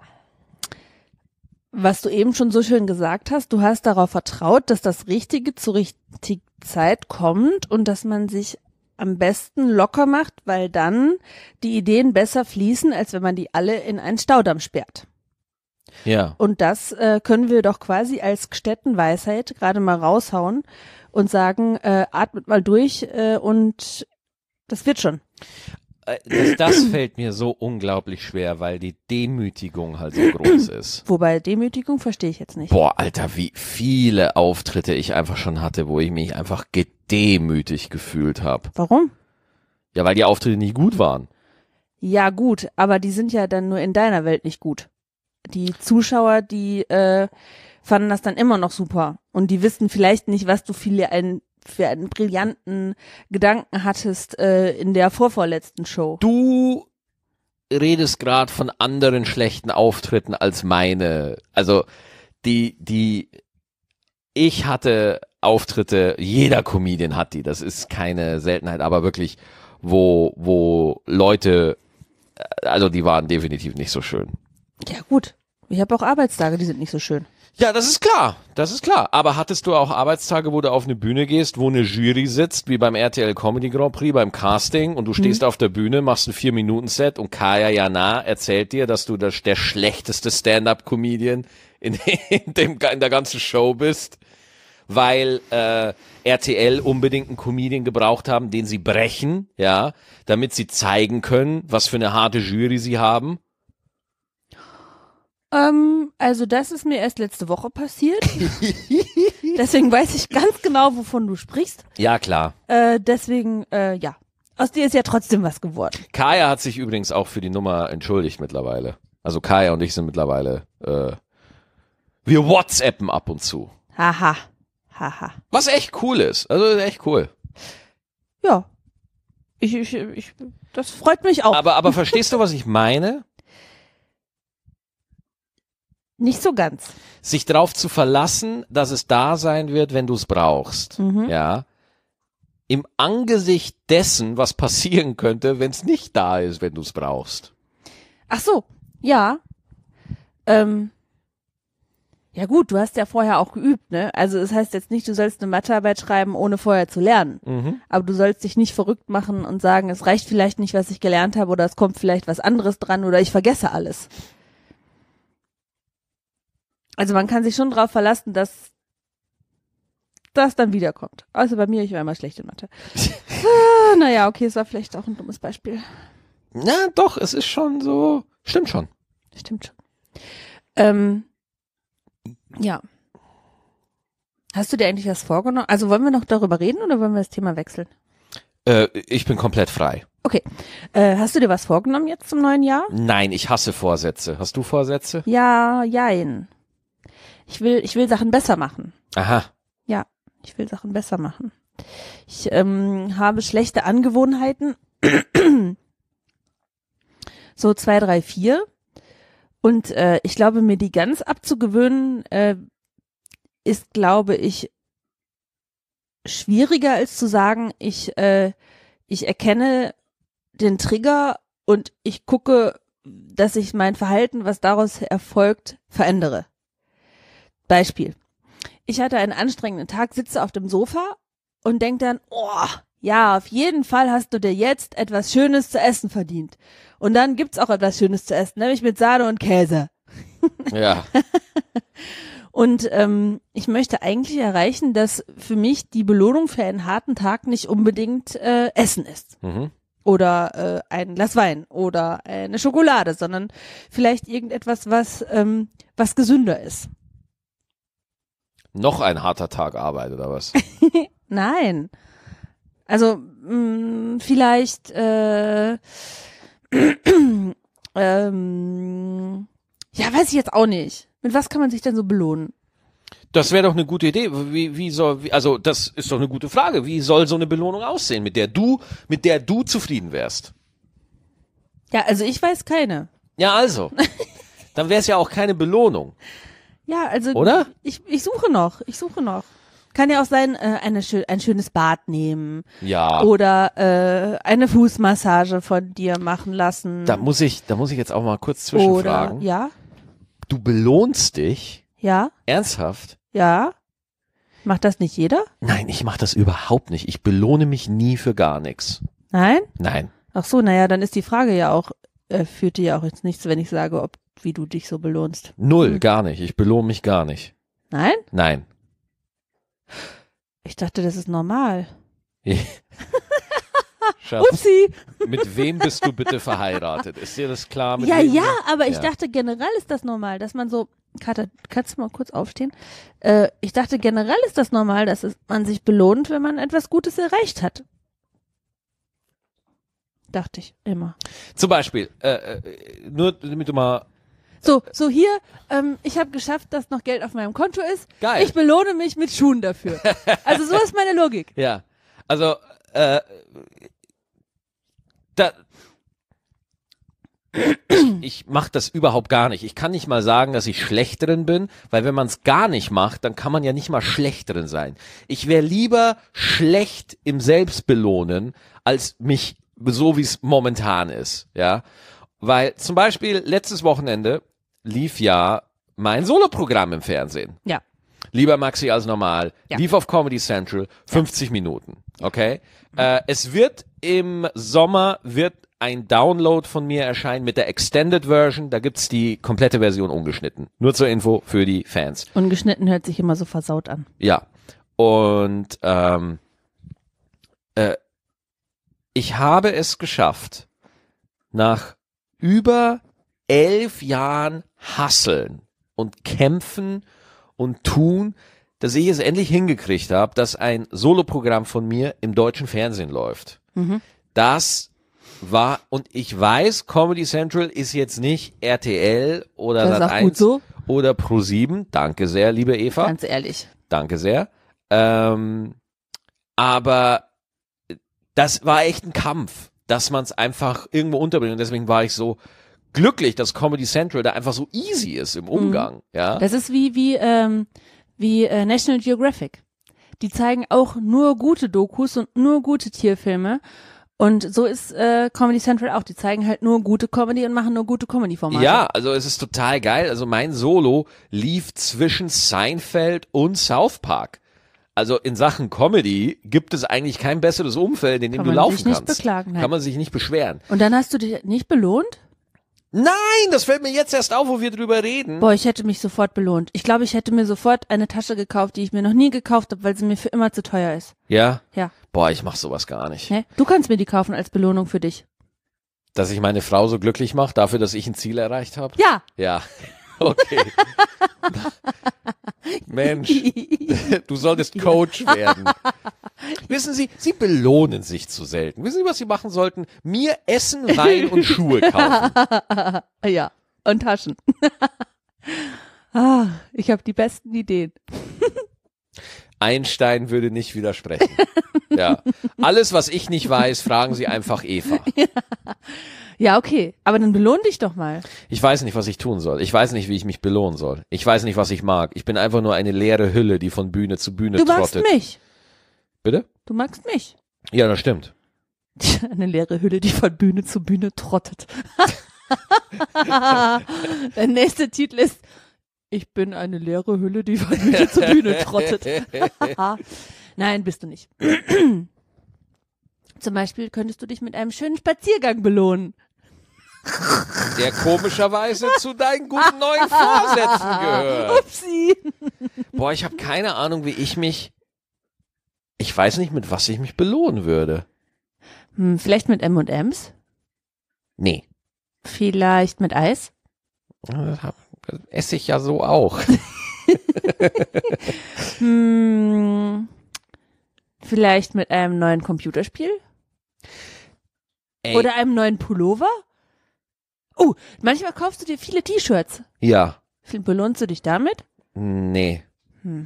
was du eben schon so schön gesagt hast, du hast darauf vertraut, dass das Richtige zur richtigen Zeit kommt und dass man sich am besten locker macht, weil dann die Ideen besser fließen, als wenn man die alle in einen Staudamm sperrt. Ja. Und das äh, können wir doch quasi als Gstettenweisheit gerade mal raushauen und sagen, äh, atmet mal durch äh, und das wird schon. Das, das fällt mir so unglaublich schwer, weil die Demütigung halt so groß ist. Wobei Demütigung verstehe ich jetzt nicht. Boah, Alter, wie viele Auftritte ich einfach schon hatte, wo ich mich einfach gedemütigt gefühlt habe. Warum? Ja, weil die Auftritte nicht gut waren. Ja gut, aber die sind ja dann nur in deiner Welt nicht gut. Die Zuschauer, die äh, fanden das dann immer noch super und die wissen vielleicht nicht, was du für einen, für einen brillanten Gedanken hattest äh, in der vorvorletzten Show. Du redest gerade von anderen schlechten Auftritten als meine. Also die, die, ich hatte Auftritte, jeder Comedian hat die, das ist keine Seltenheit, aber wirklich, wo, wo Leute, also die waren definitiv nicht so schön. Ja gut, ich habe auch Arbeitstage, die sind nicht so schön. Ja, das ist klar, das ist klar. Aber hattest du auch Arbeitstage, wo du auf eine Bühne gehst, wo eine Jury sitzt, wie beim R T L Comedy Grand Prix, beim Casting und du stehst mhm. auf der Bühne, machst ein vier-Minuten-Set und Kaya Jana erzählt dir, dass du das, der schlechteste Stand-Up-Comedian in, in, dem, in der ganzen Show bist, weil äh, R T L unbedingt einen Comedian gebraucht haben, den sie brechen, ja, damit sie zeigen können, was für eine harte Jury sie haben. Ähm, also das ist mir erst letzte Woche passiert. Deswegen weiß ich ganz genau, wovon du sprichst. Ja, klar. Äh, deswegen, äh, ja. Aus dir ist ja trotzdem was geworden. Kaya hat sich übrigens auch für die Nummer entschuldigt mittlerweile. Also Kaya und ich sind mittlerweile, äh, wir WhatsAppen ab und zu. Haha. Haha. Was echt cool ist. Also echt cool. Ja. Ich, ich, ich, das freut mich auch. Aber, aber verstehst du, was ich meine? Nicht so ganz. Sich darauf zu verlassen, dass es da sein wird, wenn du es brauchst. Mhm. Ja. Im Angesicht dessen, was passieren könnte, wenn es nicht da ist, wenn du es brauchst. Ach so, ja. Ähm, ja gut, du hast ja vorher auch geübt, ne? Also es heißt jetzt nicht, du sollst eine Mathearbeit schreiben, ohne vorher zu lernen. Mhm. Aber du sollst dich nicht verrückt machen und sagen, es reicht vielleicht nicht, was ich gelernt habe, oder es kommt vielleicht was anderes dran, oder ich vergesse alles. Also man kann sich schon drauf verlassen, dass das dann wiederkommt. Außer bei mir, ich war immer schlecht in Mathe. ah, naja, okay, es war vielleicht auch ein dummes Beispiel. Na doch, es ist schon so, stimmt schon. Stimmt schon. Ähm, ja. Hast du dir eigentlich was vorgenommen? Also wollen wir noch darüber reden oder wollen wir das Thema wechseln? Äh, ich bin komplett frei. Okay. Äh, hast du dir was vorgenommen jetzt zum neuen Jahr? Nein, ich hasse Vorsätze. Hast du Vorsätze? Ja, jein. Ich will, ich will Sachen besser machen. Aha. Ja, ich will Sachen besser machen. Ich ähm, habe schlechte Angewohnheiten. So zwei, drei, vier. Und äh, ich glaube, mir die ganz abzugewöhnen, äh, ist, glaube ich, schwieriger als zu sagen, ich, äh, ich erkenne den Trigger und ich gucke, dass ich mein Verhalten, was daraus erfolgt, verändere. Beispiel. Ich hatte einen anstrengenden Tag, sitze auf dem Sofa und denke dann, oh, ja, auf jeden Fall hast du dir jetzt etwas Schönes zu essen verdient. Und dann gibt's auch etwas Schönes zu essen, nämlich mit Sahne und Käse. Ja. Und ähm, ich möchte eigentlich erreichen, dass für mich die Belohnung für einen harten Tag nicht unbedingt äh, Essen ist. Mhm. Oder äh, ein Glas Wein oder eine Schokolade, sondern vielleicht irgendetwas, was, ähm, was gesünder ist. Noch ein harter Tag Arbeit oder was? Nein. Also mh, vielleicht äh, ähm, ja, weiß ich jetzt auch nicht. Mit was kann man sich denn so belohnen? Das wäre doch eine gute Idee. Wie, wie soll, wie, also das ist doch eine gute Frage. Wie soll so eine Belohnung aussehen, mit der du, mit der du zufrieden wärst? Ja, also ich weiß keine. Ja, also. Dann wäre es ja auch keine Belohnung. Ja, also Oder? Ich, ich suche noch, ich suche noch. Kann ja auch sein, äh, eine schön, ein schönes Bad nehmen. Ja. Oder äh, eine Fußmassage von dir machen lassen. Da muss ich, da muss ich jetzt auch mal kurz Oder, zwischenfragen. ja, Du belohnst dich ja, ernsthaft? ja. Macht das nicht jeder? Nein, ich mache das überhaupt nicht. Ich belohne mich nie für gar nichts. Nein? Nein. Ach so, naja, dann ist die Frage ja auch, äh, führt dir ja auch jetzt nichts, wenn ich sage, ob wie du dich so belohnst. Null, Hm. gar nicht. Ich belohne mich gar nicht. Nein? Nein. Ich dachte, das ist normal. Schatz, Upsi. mit wem bist du bitte verheiratet? Ist dir das klar? Mit Ja, wem? ja, aber ich Ja. dachte, generell ist das normal, dass man so, Katja, kannst du mal kurz aufstehen? Äh, ich dachte, generell ist das normal, dass es, man sich belohnt, wenn man etwas Gutes erreicht hat. Dachte ich immer. Zum Beispiel, äh, äh, nur damit du mal, So, so hier, ähm, ich habe geschafft, dass noch Geld auf meinem Konto ist. Geil. Ich belohne mich mit Schuhen dafür. Also so ist meine Logik. ja, also, äh, da, ich mache das überhaupt gar nicht. Ich kann nicht mal sagen, dass ich schlecht drin bin, weil wenn man es gar nicht macht, dann kann man ja nicht mal schlecht drin sein. Ich wäre lieber schlecht im Selbstbelohnen, als mich so wie es momentan ist, ja. Weil zum Beispiel letztes Wochenende lief ja mein Soloprogramm im Fernsehen. Ja. Lieber Maxi als normal, Ja. lief auf Comedy Central, fünfzig Minuten, okay? Äh, es wird im Sommer, wird ein Download von mir erscheinen mit der Extended Version, da gibt's die komplette Version ungeschnitten. Nur zur Info für die Fans. Ungeschnitten hört sich immer so versaut an. Ja, und ähm, äh, ich habe es geschafft, nach über elf Jahren Hasseln und Kämpfen und Tun, dass ich es endlich hingekriegt habe, dass ein Soloprogramm von mir im deutschen Fernsehen läuft. Mhm. Das war, und ich weiß, Comedy Central ist jetzt nicht R T L oder Das ist Sat auch gut eins so. oder ProSieben. Danke sehr, liebe Eva. Ganz ehrlich. Danke sehr. Ähm, aber das war echt ein Kampf, dass man es einfach irgendwo unterbringt. Und deswegen war ich so glücklich, dass Comedy Central da einfach so easy ist im Umgang. Ja. Das ist wie, wie, ähm, wie äh, National Geographic. Die zeigen auch nur gute Dokus und nur gute Tierfilme. Und so ist äh, Comedy Central auch. Die zeigen halt nur gute Comedy und machen nur gute Comedy-Formate. Ja, also es ist total geil. Also mein Solo lief zwischen Seinfeld und South Park. Also in Sachen Comedy gibt es eigentlich kein besseres Umfeld, in dem Kann du man laufen sich nicht kannst. beklagen, nein. Kann man sich nicht beschweren. Und dann hast du dich nicht belohnt? Nein, das fällt mir jetzt erst auf, wo wir drüber reden. Boah, ich hätte mich sofort belohnt. Ich glaube, ich hätte mir sofort eine Tasche gekauft, die ich mir noch nie gekauft habe, weil sie mir für immer zu teuer ist. Ja? Ja. Boah, ich mach sowas gar nicht. Ne? Du kannst mir die kaufen als Belohnung für dich. Dass ich meine Frau so glücklich mache, dafür, dass ich ein Ziel erreicht habe? Ja. Ja, okay. Mensch, du solltest Coach werden. Wissen Sie, Sie belohnen sich zu selten. Wissen Sie, was Sie machen sollten? Mir Essen, Wein und Schuhe kaufen. Ja, und Taschen. Ah, ich habe die besten Ideen. Einstein würde nicht widersprechen. Ja, alles, was ich nicht weiß, fragen Sie einfach Eva. Ja, okay, aber dann belohn dich doch mal. Ich weiß nicht, was ich tun soll. Ich weiß nicht, wie ich mich belohnen soll. Ich weiß nicht, was ich mag. Ich bin einfach nur eine leere Hülle, die von Bühne zu Bühne Du trottet. magst mich. Bitte? Du magst mich. Ja, das stimmt. Eine leere Hülle, die von Bühne zu Bühne trottet. Der nächste Titel ist Ich bin eine leere Hülle, die von Bühne zu Bühne trottet. Nein, bist du nicht. Zum Beispiel könntest du dich mit einem schönen Spaziergang belohnen. Der komischerweise zu deinen guten neuen Vorsätzen gehört. Upsi. Boah, ich habe keine Ahnung, wie ich mich, ich weiß nicht, mit was ich mich belohnen würde. Hm, vielleicht mit M und M's? Nee. Vielleicht mit Eis? Das hab- das esse ich ja so auch. Hm, vielleicht mit einem neuen Computerspiel? Ey, Oder einem neuen Pullover? Oh, manchmal kaufst du dir viele T-Shirts. ja, Belohnst du dich damit? nee. Hm.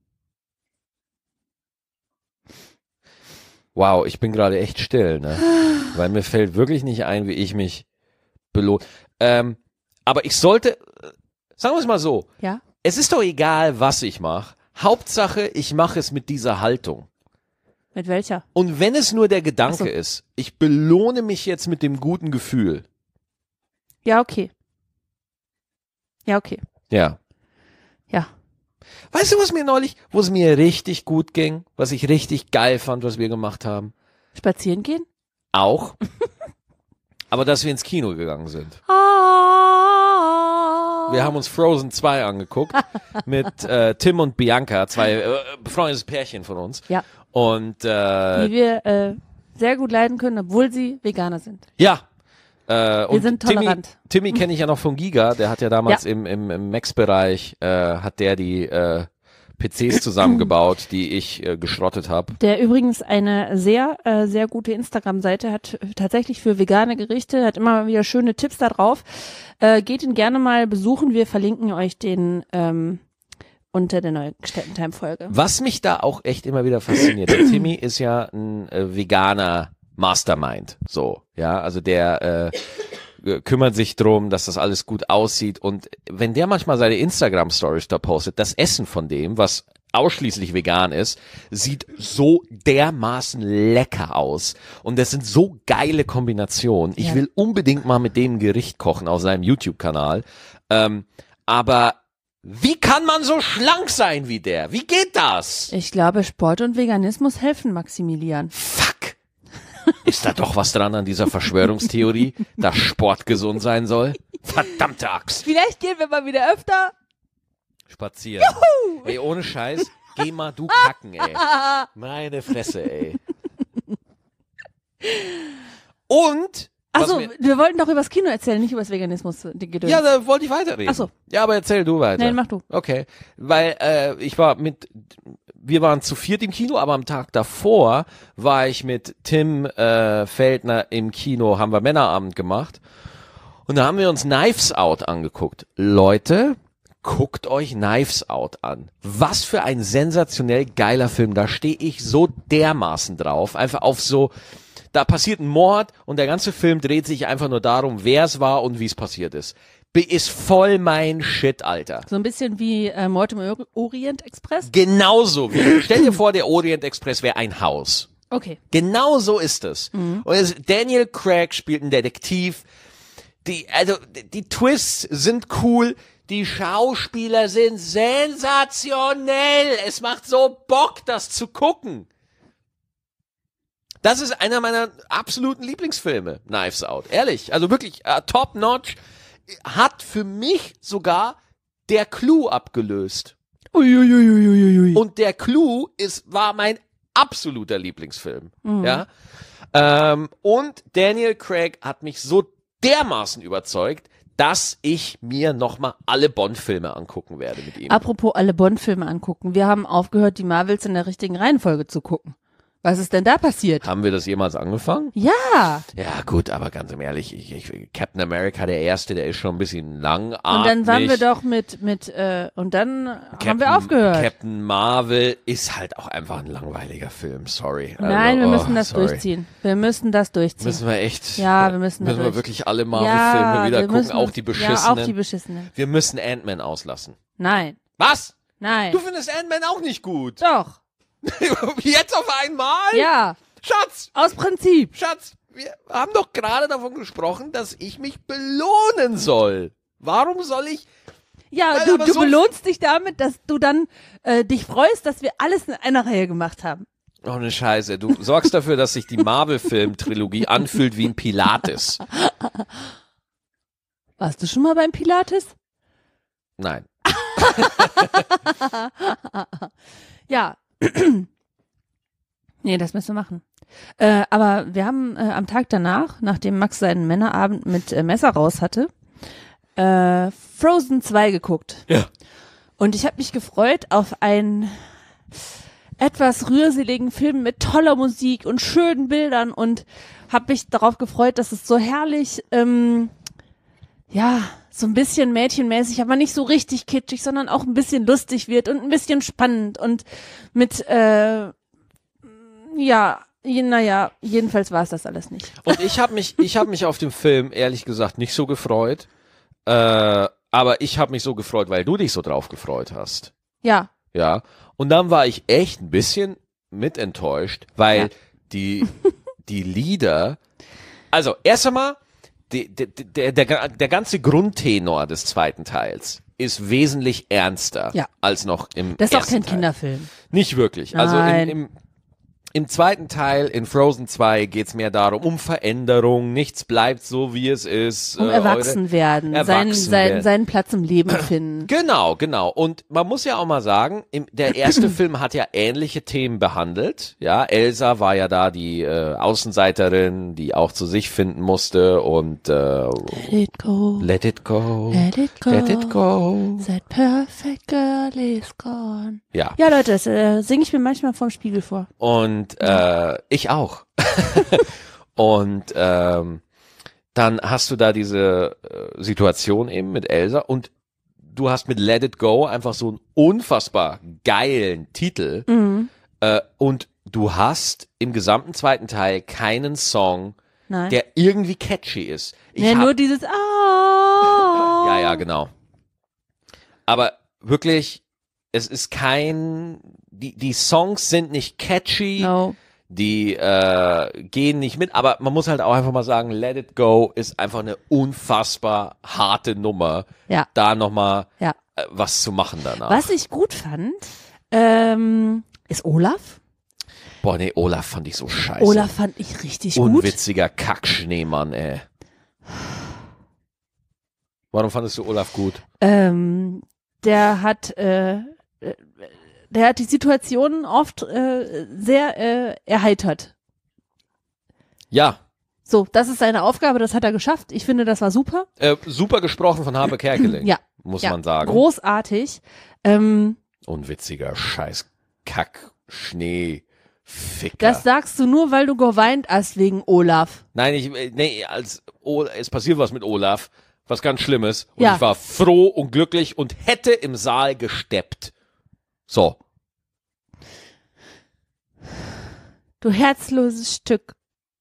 Wow, ich bin gerade echt still, ne? Weil mir fällt wirklich nicht ein, wie ich mich belohne. Ähm, aber ich sollte, äh, sagen wir es mal so, Ja? es ist doch egal, was ich mache. Hauptsache, ich mache es mit dieser Haltung. Mit welcher? Und wenn es nur der Gedanke Ach so. ist, ich belohne mich jetzt mit dem guten Gefühl. Ja, okay. Ja, okay. Ja. Ja. Weißt du, was mir neulich, wo es mir richtig gut ging, was ich richtig geil fand, was wir gemacht haben? Spazieren gehen? Auch. Aber dass wir ins Kino gegangen sind. Ah. Wir haben uns Frozen zwei angeguckt mit äh, Tim und Bianca, zwei äh, befreundetes Pärchen von uns. Ja. Und äh, Die wir äh, sehr gut leiden können, obwohl sie Veganer sind. ja. Äh, und sind Timmy, tolerant. Timmy kenne ich ja noch von Giga, der hat ja damals Ja. im, im, im Max-Bereich, äh, hat der die äh, P Cs zusammengebaut, die ich äh, geschrottet habe. Der übrigens eine sehr, äh, sehr gute Instagram-Seite hat, tatsächlich für vegane Gerichte, hat immer wieder schöne Tipps da drauf. Äh, geht ihn gerne mal besuchen, wir verlinken euch den ähm, unter der neuen Städtentime-Folge. Was mich da auch echt immer wieder fasziniert, der Timmy ist ja ein äh, veganer Mastermind, so, ja, also der äh, kümmert sich drum, dass das alles gut aussieht und wenn der manchmal seine Instagram-Stories da postet, das Essen von dem, was ausschließlich vegan ist, sieht so dermaßen lecker aus und das sind so geile Kombinationen. Ich Ja. will unbedingt mal mit dem ein Gericht kochen auf seinem YouTube-Kanal, ähm, aber wie kann man so schlank sein wie der? Wie geht das? Ich glaube, Sport und Veganismus helfen Maximilian. Fuck. Ist da doch was dran an dieser Verschwörungstheorie, dass Sport gesund sein soll? Verdammte Axt. Vielleicht gehen wir mal wieder öfter. Spazieren. Juhu! Ey, ohne Scheiß, geh mal du kacken, ey. Meine Fresse, ey. Und, was Achso, mir, wir wollten doch über das Kino erzählen, nicht über das Veganismus. Die Gedöns. ja, da wollte ich weiterreden. Ach so. Ja, aber erzähl du weiter. Nein, mach du. Okay, weil äh, ich war mit, wir waren zu viert im Kino, aber am Tag davor war ich mit Tim äh, Feldner im Kino, haben wir Männerabend gemacht und da haben wir uns Knives Out angeguckt. Leute, guckt euch Knives Out an. Was für ein sensationell geiler Film, da stehe ich so dermaßen drauf, einfach auf so, da passiert ein Mord und der ganze Film dreht sich einfach nur darum, wer es war und wie es passiert ist. Be- Ist voll mein Shit, Alter. So ein bisschen wie äh, Mord im Or- Orient Express. Genauso wie, stell dir vor, der Orient Express wäre ein Haus. Okay. Genau so ist es. Und es, Daniel Craig spielt einen Detektiv. Die, also, die Twists sind cool. Die Schauspieler sind sensationell. Es macht so Bock, das zu gucken. Das ist einer meiner absoluten Lieblingsfilme, Knives Out. Ehrlich, also wirklich äh, top notch. Hat für mich sogar der Clou abgelöst. Uiuiuiuiui. Und der Clou ist, war mein absoluter Lieblingsfilm. Ja. Ähm, und Daniel Craig hat mich so dermaßen überzeugt, dass ich mir nochmal alle Bond-Filme angucken werde mit ihm. Apropos alle Bond-Filme angucken. Wir haben aufgehört, die Marvels in der richtigen Reihenfolge zu gucken. Was ist denn da passiert? Haben wir das jemals angefangen? Ja. Ja gut, aber ganz im ehrlich, ich, ich, Captain America, der erste, der ist schon ein bisschen langatmig. Und dann waren wir doch mit, mit äh, und dann Captain, haben wir aufgehört. Captain Marvel ist halt auch einfach ein langweiliger Film, sorry. Also, Nein, wir oh, müssen das sorry. durchziehen. Wir müssen das durchziehen. Müssen wir echt? Ja, wir müssen Müssen da wir durch. wirklich alle Marvel-Filme ja, wieder wir gucken, müssen, auch die beschissenen? Ja, auch die beschissenen. Wir müssen Ant-Man auslassen. Nein, Was? nein. Du findest Ant-Man auch nicht gut? Doch. Jetzt auf einmal? Ja, Schatz, aus Prinzip. Schatz, wir haben doch gerade davon gesprochen, dass ich mich belohnen soll. Warum soll ich... Ja, Weil du, aber du so- belohnst dich damit, dass du dann äh, dich freust, dass wir alles in einer Reihe gemacht haben. Oh, ne Scheiße. Du sorgst dafür, dass sich die Marvel-Film-Trilogie anfühlt wie ein Pilates. Warst du schon mal beim Pilates? Nein. Ja. Nee, das müssen wir machen. Äh, aber wir haben äh, am Tag danach, nachdem Max seinen Männerabend mit äh, Messer raus hatte, äh, Frozen zwei geguckt. Ja. Und ich habe mich gefreut auf einen etwas rührseligen Film mit toller Musik und schönen Bildern und habe mich darauf gefreut, dass es so herrlich, ähm, ja, so ein bisschen mädchenmäßig, aber nicht so richtig kitschig, sondern auch ein bisschen lustig wird und ein bisschen spannend und mit, äh, ja, je, naja, jedenfalls war es das alles nicht. Und ich habe mich, ich habe mich auf den Film ehrlich gesagt nicht so gefreut. Äh, aber ich habe mich so gefreut, weil du dich so drauf gefreut hast. Ja, Ja. Und dann war ich echt ein bisschen mit enttäuscht, weil Ja. die, die Lieder, also erst einmal, die, die, der, der, der ganze Grundtenor des zweiten Teils ist wesentlich ernster Ja. als noch im das ist auch ersten kein Teil. Kinderfilm. Nicht wirklich. Also Nein. im, im, im zweiten Teil, in Frozen zwei, geht's mehr darum, um Veränderung, nichts bleibt so, wie es ist. Um äh, erwachsen werden, seinen, erwachsen seinen, werden. seinen Platz im Leben finden. Genau, genau. Und man muss ja auch mal sagen, im, der erste Film hat ja ähnliche Themen behandelt. Ja, Elsa war ja da die äh, Außenseiterin, die auch zu sich finden musste und äh, Let it go, let it go, let it go, let it go. that perfect girl is gone. Ja, Ja, Leute, das äh, singe ich mir manchmal vorm Spiegel vor. und äh, ich auch. Und ähm, dann hast du da diese äh, Situation eben mit Elsa und du hast mit Let It Go einfach so einen unfassbar geilen Titel. Mhm. Äh, und du hast im gesamten zweiten Teil keinen Song, Nein. der irgendwie catchy ist. Ich ja, hab, nur dieses Ah. ja, ja, genau. Aber wirklich, es ist kein, die, die Songs sind nicht catchy, No. die äh, gehen nicht mit, aber man muss halt auch einfach mal sagen, Let It Go ist einfach eine unfassbar harte Nummer, Ja, da nochmal ja. äh, was zu machen danach. Was ich gut fand, ähm, ist Olaf. Boah, nee, Olaf fand ich so scheiße. Olaf fand ich richtig gut. Unwitziger Kackschneemann, ey. Warum fandest du Olaf gut? Ähm, der hat, äh, äh, der hat die Situation oft äh, sehr äh, erheitert. Ja, So, das ist seine Aufgabe, das hat er geschafft. Ich finde, das war super. äh, super gesprochen von Habe Kerkeling, Ja, muss ja, man sagen. großartig. Ähm, Unwitziger Scheiß Kack Schnee Ficker. das sagst du nur, weil du geweint hast wegen Olaf. Nein, ich, äh, nee, als o, es passiert was mit Olaf, was ganz Schlimmes. Und Ja. ich war froh und glücklich und hätte im Saal gesteppt. So. Du herzloses Stück.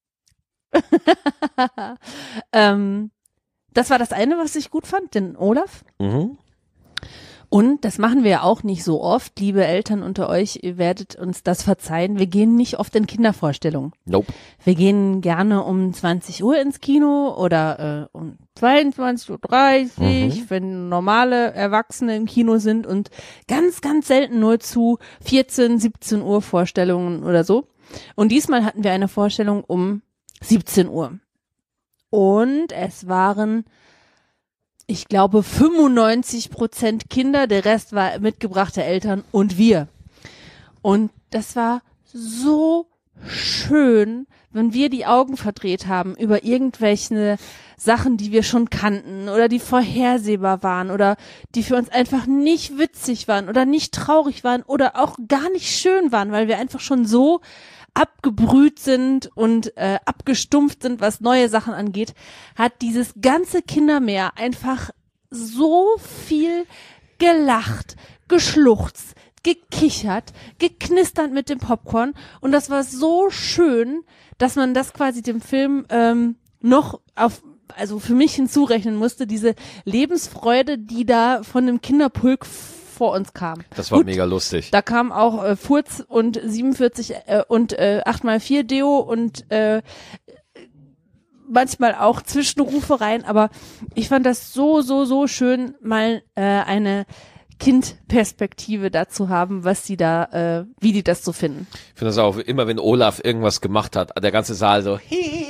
ähm, das war das eine, was ich gut fand, den Olaf. Mhm. Und das machen wir ja auch nicht so oft, liebe Eltern unter euch, ihr werdet uns das verzeihen. Wir gehen nicht oft in Kindervorstellungen. Nope. Wir gehen gerne um zwanzig Uhr ins Kino oder äh, um zweiundzwanzig Uhr dreißig, Mhm. wenn normale Erwachsene im Kino sind und ganz, ganz selten nur zu vierzehn, siebzehn Uhr Vorstellungen oder so. Und diesmal hatten wir eine Vorstellung um siebzehn Uhr. Und es waren, ich glaube, fünfundneunzig Prozent Kinder, der Rest war mitgebrachte Eltern und wir. Und das war so schön, wenn wir die Augen verdreht haben über irgendwelche Sachen, die wir schon kannten oder die vorhersehbar waren oder die für uns einfach nicht witzig waren oder nicht traurig waren oder auch gar nicht schön waren, weil wir einfach schon so abgebrüht sind und äh, abgestumpft sind, was neue Sachen angeht, hat dieses ganze Kindermeer einfach so viel gelacht, geschluchzt, gekichert, geknistert mit dem Popcorn und das war so schön, dass man das quasi dem Film ähm, noch auf, also für mich hinzurechnen musste, diese Lebensfreude, die da von dem Kinderpulk vor uns kam. Das war Gut, mega lustig. da kam auch äh, Furz und siebenundvierzig äh, und äh, acht mal vier Deo und äh, manchmal auch Zwischenrufe rein, aber ich fand das so, so, so schön, mal äh, eine Kindperspektive dazu haben, was sie da, äh, wie die das so finden. Ich finde das auch immer, wenn Olaf irgendwas gemacht hat, der ganze Saal so,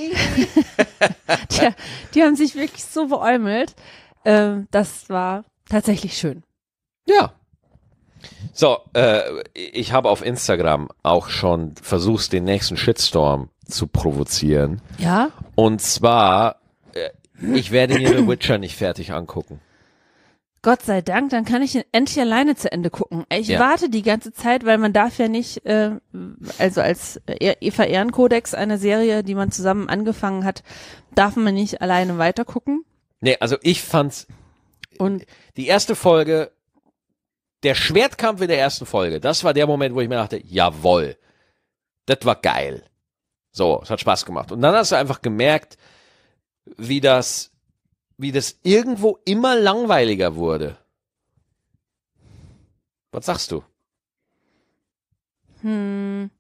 Tja, die haben sich wirklich so beäumelt. Ähm, das war tatsächlich schön. ja. So, äh, ich habe auf Instagram auch schon versucht, den nächsten Shitstorm zu provozieren. Ja? Und zwar, äh, ich werde mir The Witcher nicht fertig angucken. Gott sei Dank, dann kann ich ihn endlich alleine zu Ende gucken. Ich Ja. warte die ganze Zeit, weil man darf ja nicht, äh, also als E- Eva Ehrenkodex, eine Serie, die man zusammen angefangen hat, darf man nicht alleine weitergucken. Nee, also ich fand's, Und die erste Folge, der Schwertkampf in der ersten Folge, das war der Moment, wo ich mir dachte, jawohl, das war geil. So, es hat Spaß gemacht. Und dann hast du einfach gemerkt, wie das, wie das irgendwo immer langweiliger wurde. Was sagst du? Hm.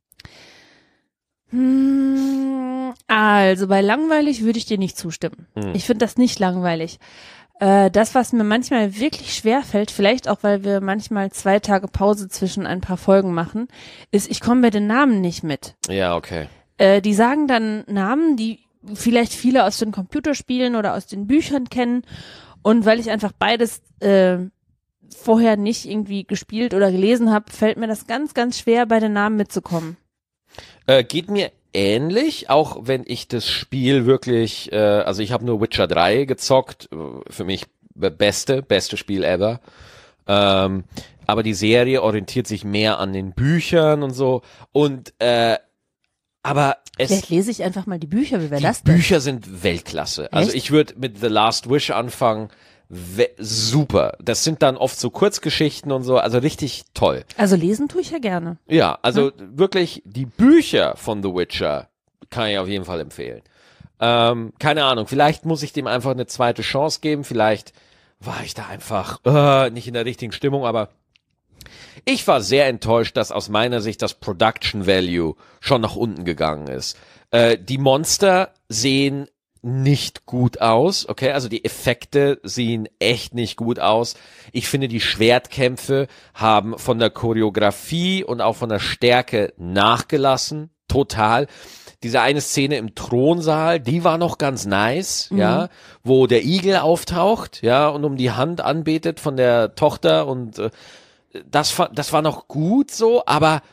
Hm. Also bei langweilig würde ich dir nicht zustimmen. Hm. Ich finde das nicht langweilig. Äh, das, was mir manchmal wirklich schwer fällt, vielleicht auch, weil wir manchmal zwei Tage Pause zwischen ein paar Folgen machen, ist, ich komme bei den Namen nicht mit. Ja, okay. Äh, die sagen dann Namen, die vielleicht viele aus den Computerspielen oder aus den Büchern kennen. Und weil ich einfach beides äh, vorher nicht irgendwie gespielt oder gelesen habe, fällt mir das ganz, ganz schwer, bei den Namen mitzukommen. Äh, geht mir ähnlich, auch wenn ich das Spiel wirklich, äh, also ich habe nur Witcher drei gezockt, äh, für mich beste, beste Spiel ever. Ähm, aber die Serie orientiert sich mehr an den Büchern und so. Und äh, aber es Vielleicht lese ich einfach mal die Bücher, wie wäre die das denn? Bücher sind Weltklasse. Also Echt? ich würde mit The Last Wish anfangen. We- super. Das sind dann oft so Kurzgeschichten und so, also richtig toll. Also lesen tue ich ja gerne. Ja, also wirklich die Bücher von The Witcher kann ich auf jeden Fall empfehlen. Ähm, keine Ahnung, vielleicht muss ich dem einfach eine zweite Chance geben, vielleicht war ich da einfach äh, nicht in der richtigen Stimmung, aber ich war sehr enttäuscht, dass aus meiner Sicht das Production Value schon nach unten gegangen ist. Äh, die Monster sehen nicht gut aus, okay, also die Effekte sehen echt nicht gut aus. Ich finde, die Schwertkämpfe haben von der Choreografie und auch von der Stärke nachgelassen, total. Diese eine Szene im Thronsaal, die war noch ganz nice, mhm. ja, wo der Igel auftaucht, ja, und um die Hand anbetet von der Tochter und äh, das, das war noch gut so, aber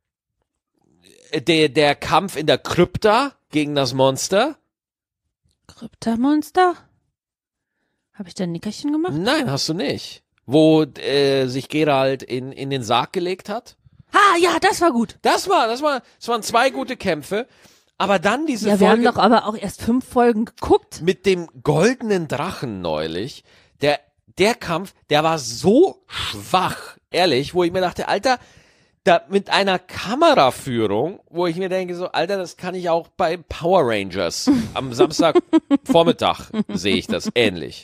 der, der Kampf in der Krypta gegen das Monster, Kryptamonster? Habe ich da ein Nickerchen gemacht? nein, hast du nicht. Wo äh, sich Geralt in, in den Sarg gelegt hat. Ah, ja, das war gut. Das war, das war, das waren zwei gute Kämpfe. Aber dann diese Ja, wir Folge haben doch aber auch erst fünf Folgen geguckt. mit dem goldenen Drachen neulich. Der, der Kampf, der war so schwach, ehrlich, wo ich mir dachte, Alter, da mit einer Kameraführung, wo ich mir denke so, Alter, das kann ich auch bei Power Rangers am Samstagvormittag sehe ich das ähnlich.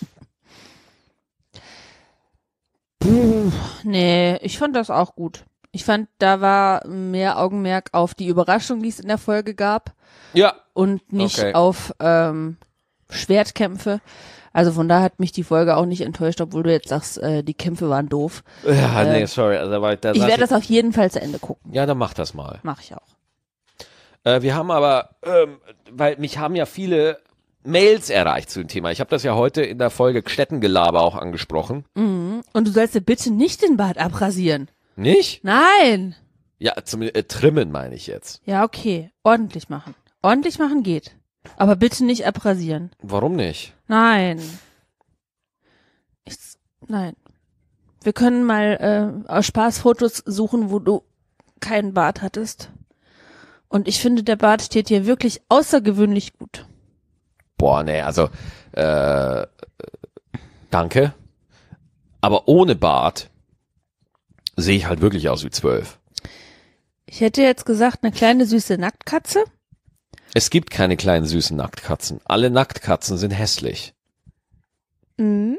Nee, ich fand das auch gut. Ich fand, da war mehr Augenmerk auf die Überraschung, die es in der Folge gab Ja, und nicht Okay. auf ähm, Schwertkämpfe. Also von daher hat mich die Folge auch nicht enttäuscht, obwohl du jetzt sagst, äh, die Kämpfe waren doof. ja, nee, Äh, sorry, also da war, da Ich saß werde das auf jeden Fall zu Ende gucken. ja, dann mach das mal. Mache ich auch. Äh, wir haben aber, ähm, weil mich haben ja viele Mails erreicht zu dem Thema. Ich habe das ja heute in der Folge Städtengelaber auch angesprochen. Mhm. Und du sollst dir bitte nicht den Bart abrasieren. Nicht? Nein. Ja, zum äh, Trimmen meine ich jetzt. Ja, okay. Ordentlich machen. Ordentlich machen geht. Aber bitte nicht abrasieren. Warum nicht? Nein. Ich, nein. Wir können mal äh, aus Spaß Fotos suchen, wo du keinen Bart hattest. Und ich finde, der Bart steht dir wirklich außergewöhnlich gut. Boah, nee, also äh, danke. Aber ohne Bart sehe ich halt wirklich aus wie zwölf. Ich hätte jetzt gesagt, eine kleine süße Nacktkatze. Es gibt keine kleinen süßen Nacktkatzen. Alle Nacktkatzen sind hässlich. Mhm.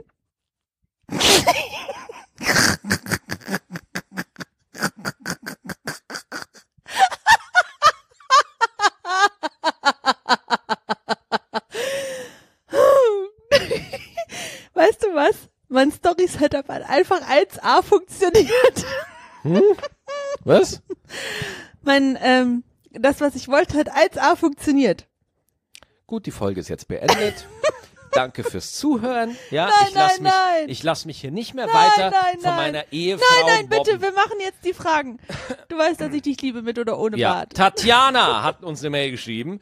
Weißt du was? Mein Story-Setup hat einfach eins a funktioniert. Hm? Was? Mein, ähm, das, was ich wollte, hat eins a funktioniert. Gut, die Folge ist jetzt beendet. Danke fürs Zuhören. Ja, Nein, ich lasse nein, mich, nein. ich lass mich hier nicht mehr Nein, weiter nein, von nein. meiner Ehefrau Nein, nein, bitte, mobben. wir machen jetzt die Fragen. Du weißt, dass ich dich liebe, mit oder ohne Ja, Bart. Tatjana hat uns eine Mail geschrieben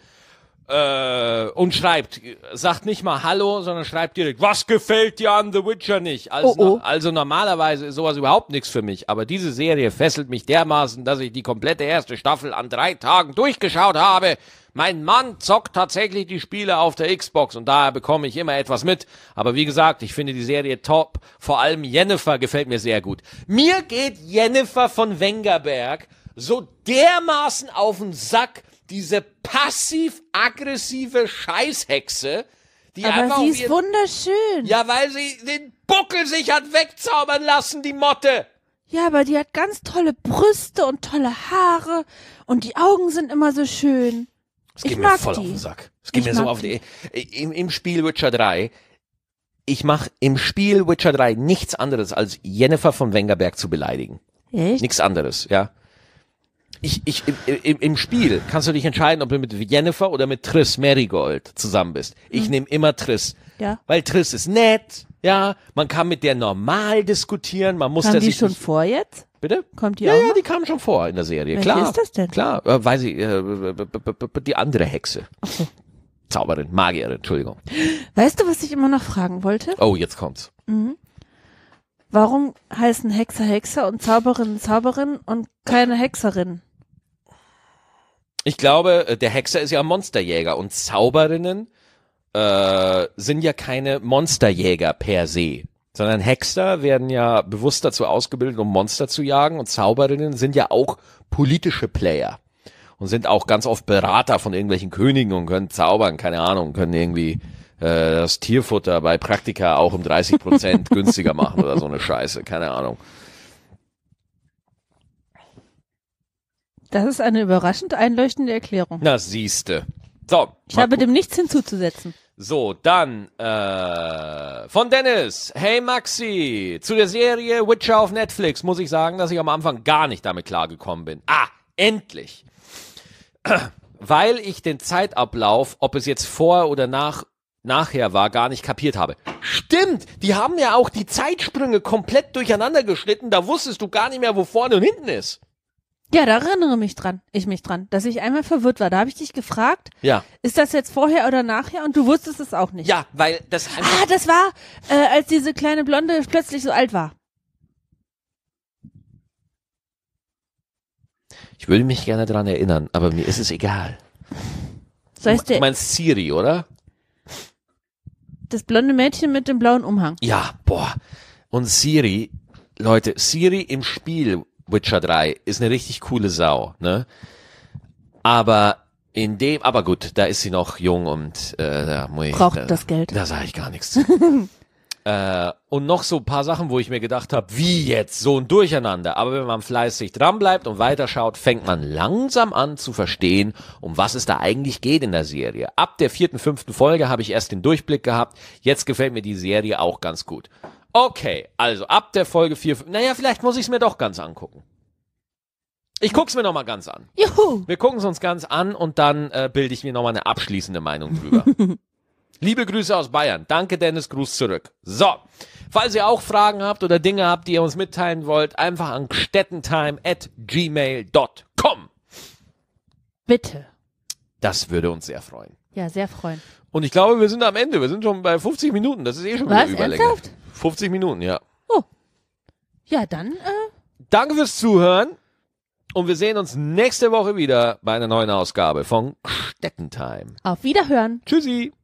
äh, und schreibt, sagt nicht mal Hallo, sondern schreibt direkt, was gefällt dir an The Witcher nicht? Also, Oh, oh. also normalerweise ist sowas überhaupt nichts für mich, aber diese Serie fesselt mich dermaßen, dass ich die komplette erste Staffel an drei Tagen durchgeschaut habe. Mein Mann zockt tatsächlich die Spiele auf der Xbox und daher bekomme ich immer etwas mit. Aber wie gesagt, ich finde die Serie top. Vor allem Jennifer gefällt mir sehr gut. Mir geht Jennifer von Wengerberg so dermaßen auf den Sack, diese passiv-aggressive Scheißhexe, die Aber einfach sie auf ist ihren- wunderschön. Ja. Ja, weil sie den Buckel sich hat wegzaubern lassen, die Motte. ja, aber die hat ganz tolle Brüste und tolle Haare und die Augen sind immer so schön. Es geht Ich mir mag voll die. auf den Sack. Es geht Ich mir so mag auf die. Im, Im Spiel Witcher drei, ich mache im Spiel Witcher drei nichts anderes, als Jennifer von Wengerberg zu beleidigen. Echt? Nichts anderes, ja. Ich, ich, im, im, im Spiel kannst du dich entscheiden, ob du mit Jennifer oder mit Triss Merigold zusammen bist. Ich nehme immer Triss. Ja. Weil Triss ist nett, ja. Man kann mit der normal diskutieren. Man muss Kam der die sich schon nicht, vor jetzt? bitte? Kommt die Ja, auch ja, noch? die kam schon vor in der Serie. Welche Klar. ist das denn? Klar, äh, weiß ich, äh, b- b- b- b- die andere Hexe. Zauberin, Magierin, Entschuldigung. Weißt du, was ich immer noch fragen wollte? Oh, jetzt kommt's. Warum heißen Hexer Hexer und Zauberin Zauberin und keine Hexerin? Ich glaube, äh, der Hexer ist ja ein Monsterjäger und Zauberinnen äh, sind ja keine Monsterjäger per se, sondern Hexer werden ja bewusst dazu ausgebildet, um Monster zu jagen, und Zauberinnen sind ja auch politische Player und sind auch ganz oft Berater von irgendwelchen Königen und können zaubern, keine Ahnung, können irgendwie äh, das Tierfutter bei Praktika auch um dreißig Prozent günstiger machen oder so eine Scheiße, keine Ahnung. Das ist eine überraschend einleuchtende Erklärung. Na, siehste. So, Ich mal habe dem nichts hinzuzusetzen. So, dann äh, von Dennis. Hey Maxi, zu der Serie Witcher auf Netflix muss ich sagen, dass ich am Anfang gar nicht damit klargekommen bin. Ah, endlich. Weil ich den Zeitablauf, ob es jetzt vor oder nach nachher war, gar nicht kapiert habe. Stimmt, die haben ja auch die Zeitsprünge komplett durcheinander geschnitten, da wusstest du gar nicht mehr, wo vorne und hinten ist. Ja, da erinnere mich dran, ich mich dran, dass ich einmal verwirrt war. Da habe ich dich gefragt, Ja. ist das jetzt vorher oder nachher? Und du wusstest es auch nicht. Ja, weil das einfach... Ah, das war, äh, als diese kleine Blonde plötzlich so alt war. Ich würde mich gerne daran erinnern, aber mir ist es egal. So heißt Du der, meinst Ciri, oder? das blonde Mädchen mit dem blauen Umhang. Ja, boah. Und Ciri, Leute, Ciri im Spiel Witcher drei ist eine richtig coole Sau, ne? Aber in dem, aber gut, da ist sie noch jung und äh, da muss ich, Braucht da, das Geld. Da sage ich gar nichts zu. äh, und noch so ein paar Sachen, wo ich mir gedacht habe, wie jetzt, so ein Durcheinander. Aber wenn man fleißig dranbleibt und weiterschaut, fängt man langsam an zu verstehen, um was es da eigentlich geht in der Serie. Ab der vierten, fünften Folge habe ich erst den Durchblick gehabt. Jetzt gefällt mir die Serie auch ganz gut. Okay, also ab der Folge vier, naja, vielleicht muss ich es mir doch ganz angucken. Ich guck's mir nochmal ganz an. Juhu. Wir gucken es uns ganz an und dann äh, bilde ich mir nochmal eine abschließende Meinung drüber. Liebe Grüße aus Bayern. Danke, Dennis. Gruß zurück. So. Falls ihr auch Fragen habt oder Dinge habt, die ihr uns mitteilen wollt, einfach an gstettentime at gmail dot com. Bitte. Das würde uns sehr freuen. Ja, sehr freuen. Und ich glaube, wir sind am Ende. Wir sind schon bei fünfzig Minuten. Das ist eh schon wieder Was? Überlänge. Ernsthaft? fünfzig Minuten, ja. Oh. Ja, dann, äh. Danke fürs Zuhören. Und wir sehen uns nächste Woche wieder bei einer neuen Ausgabe von Gstettentime. Auf Wiederhören. Tschüssi.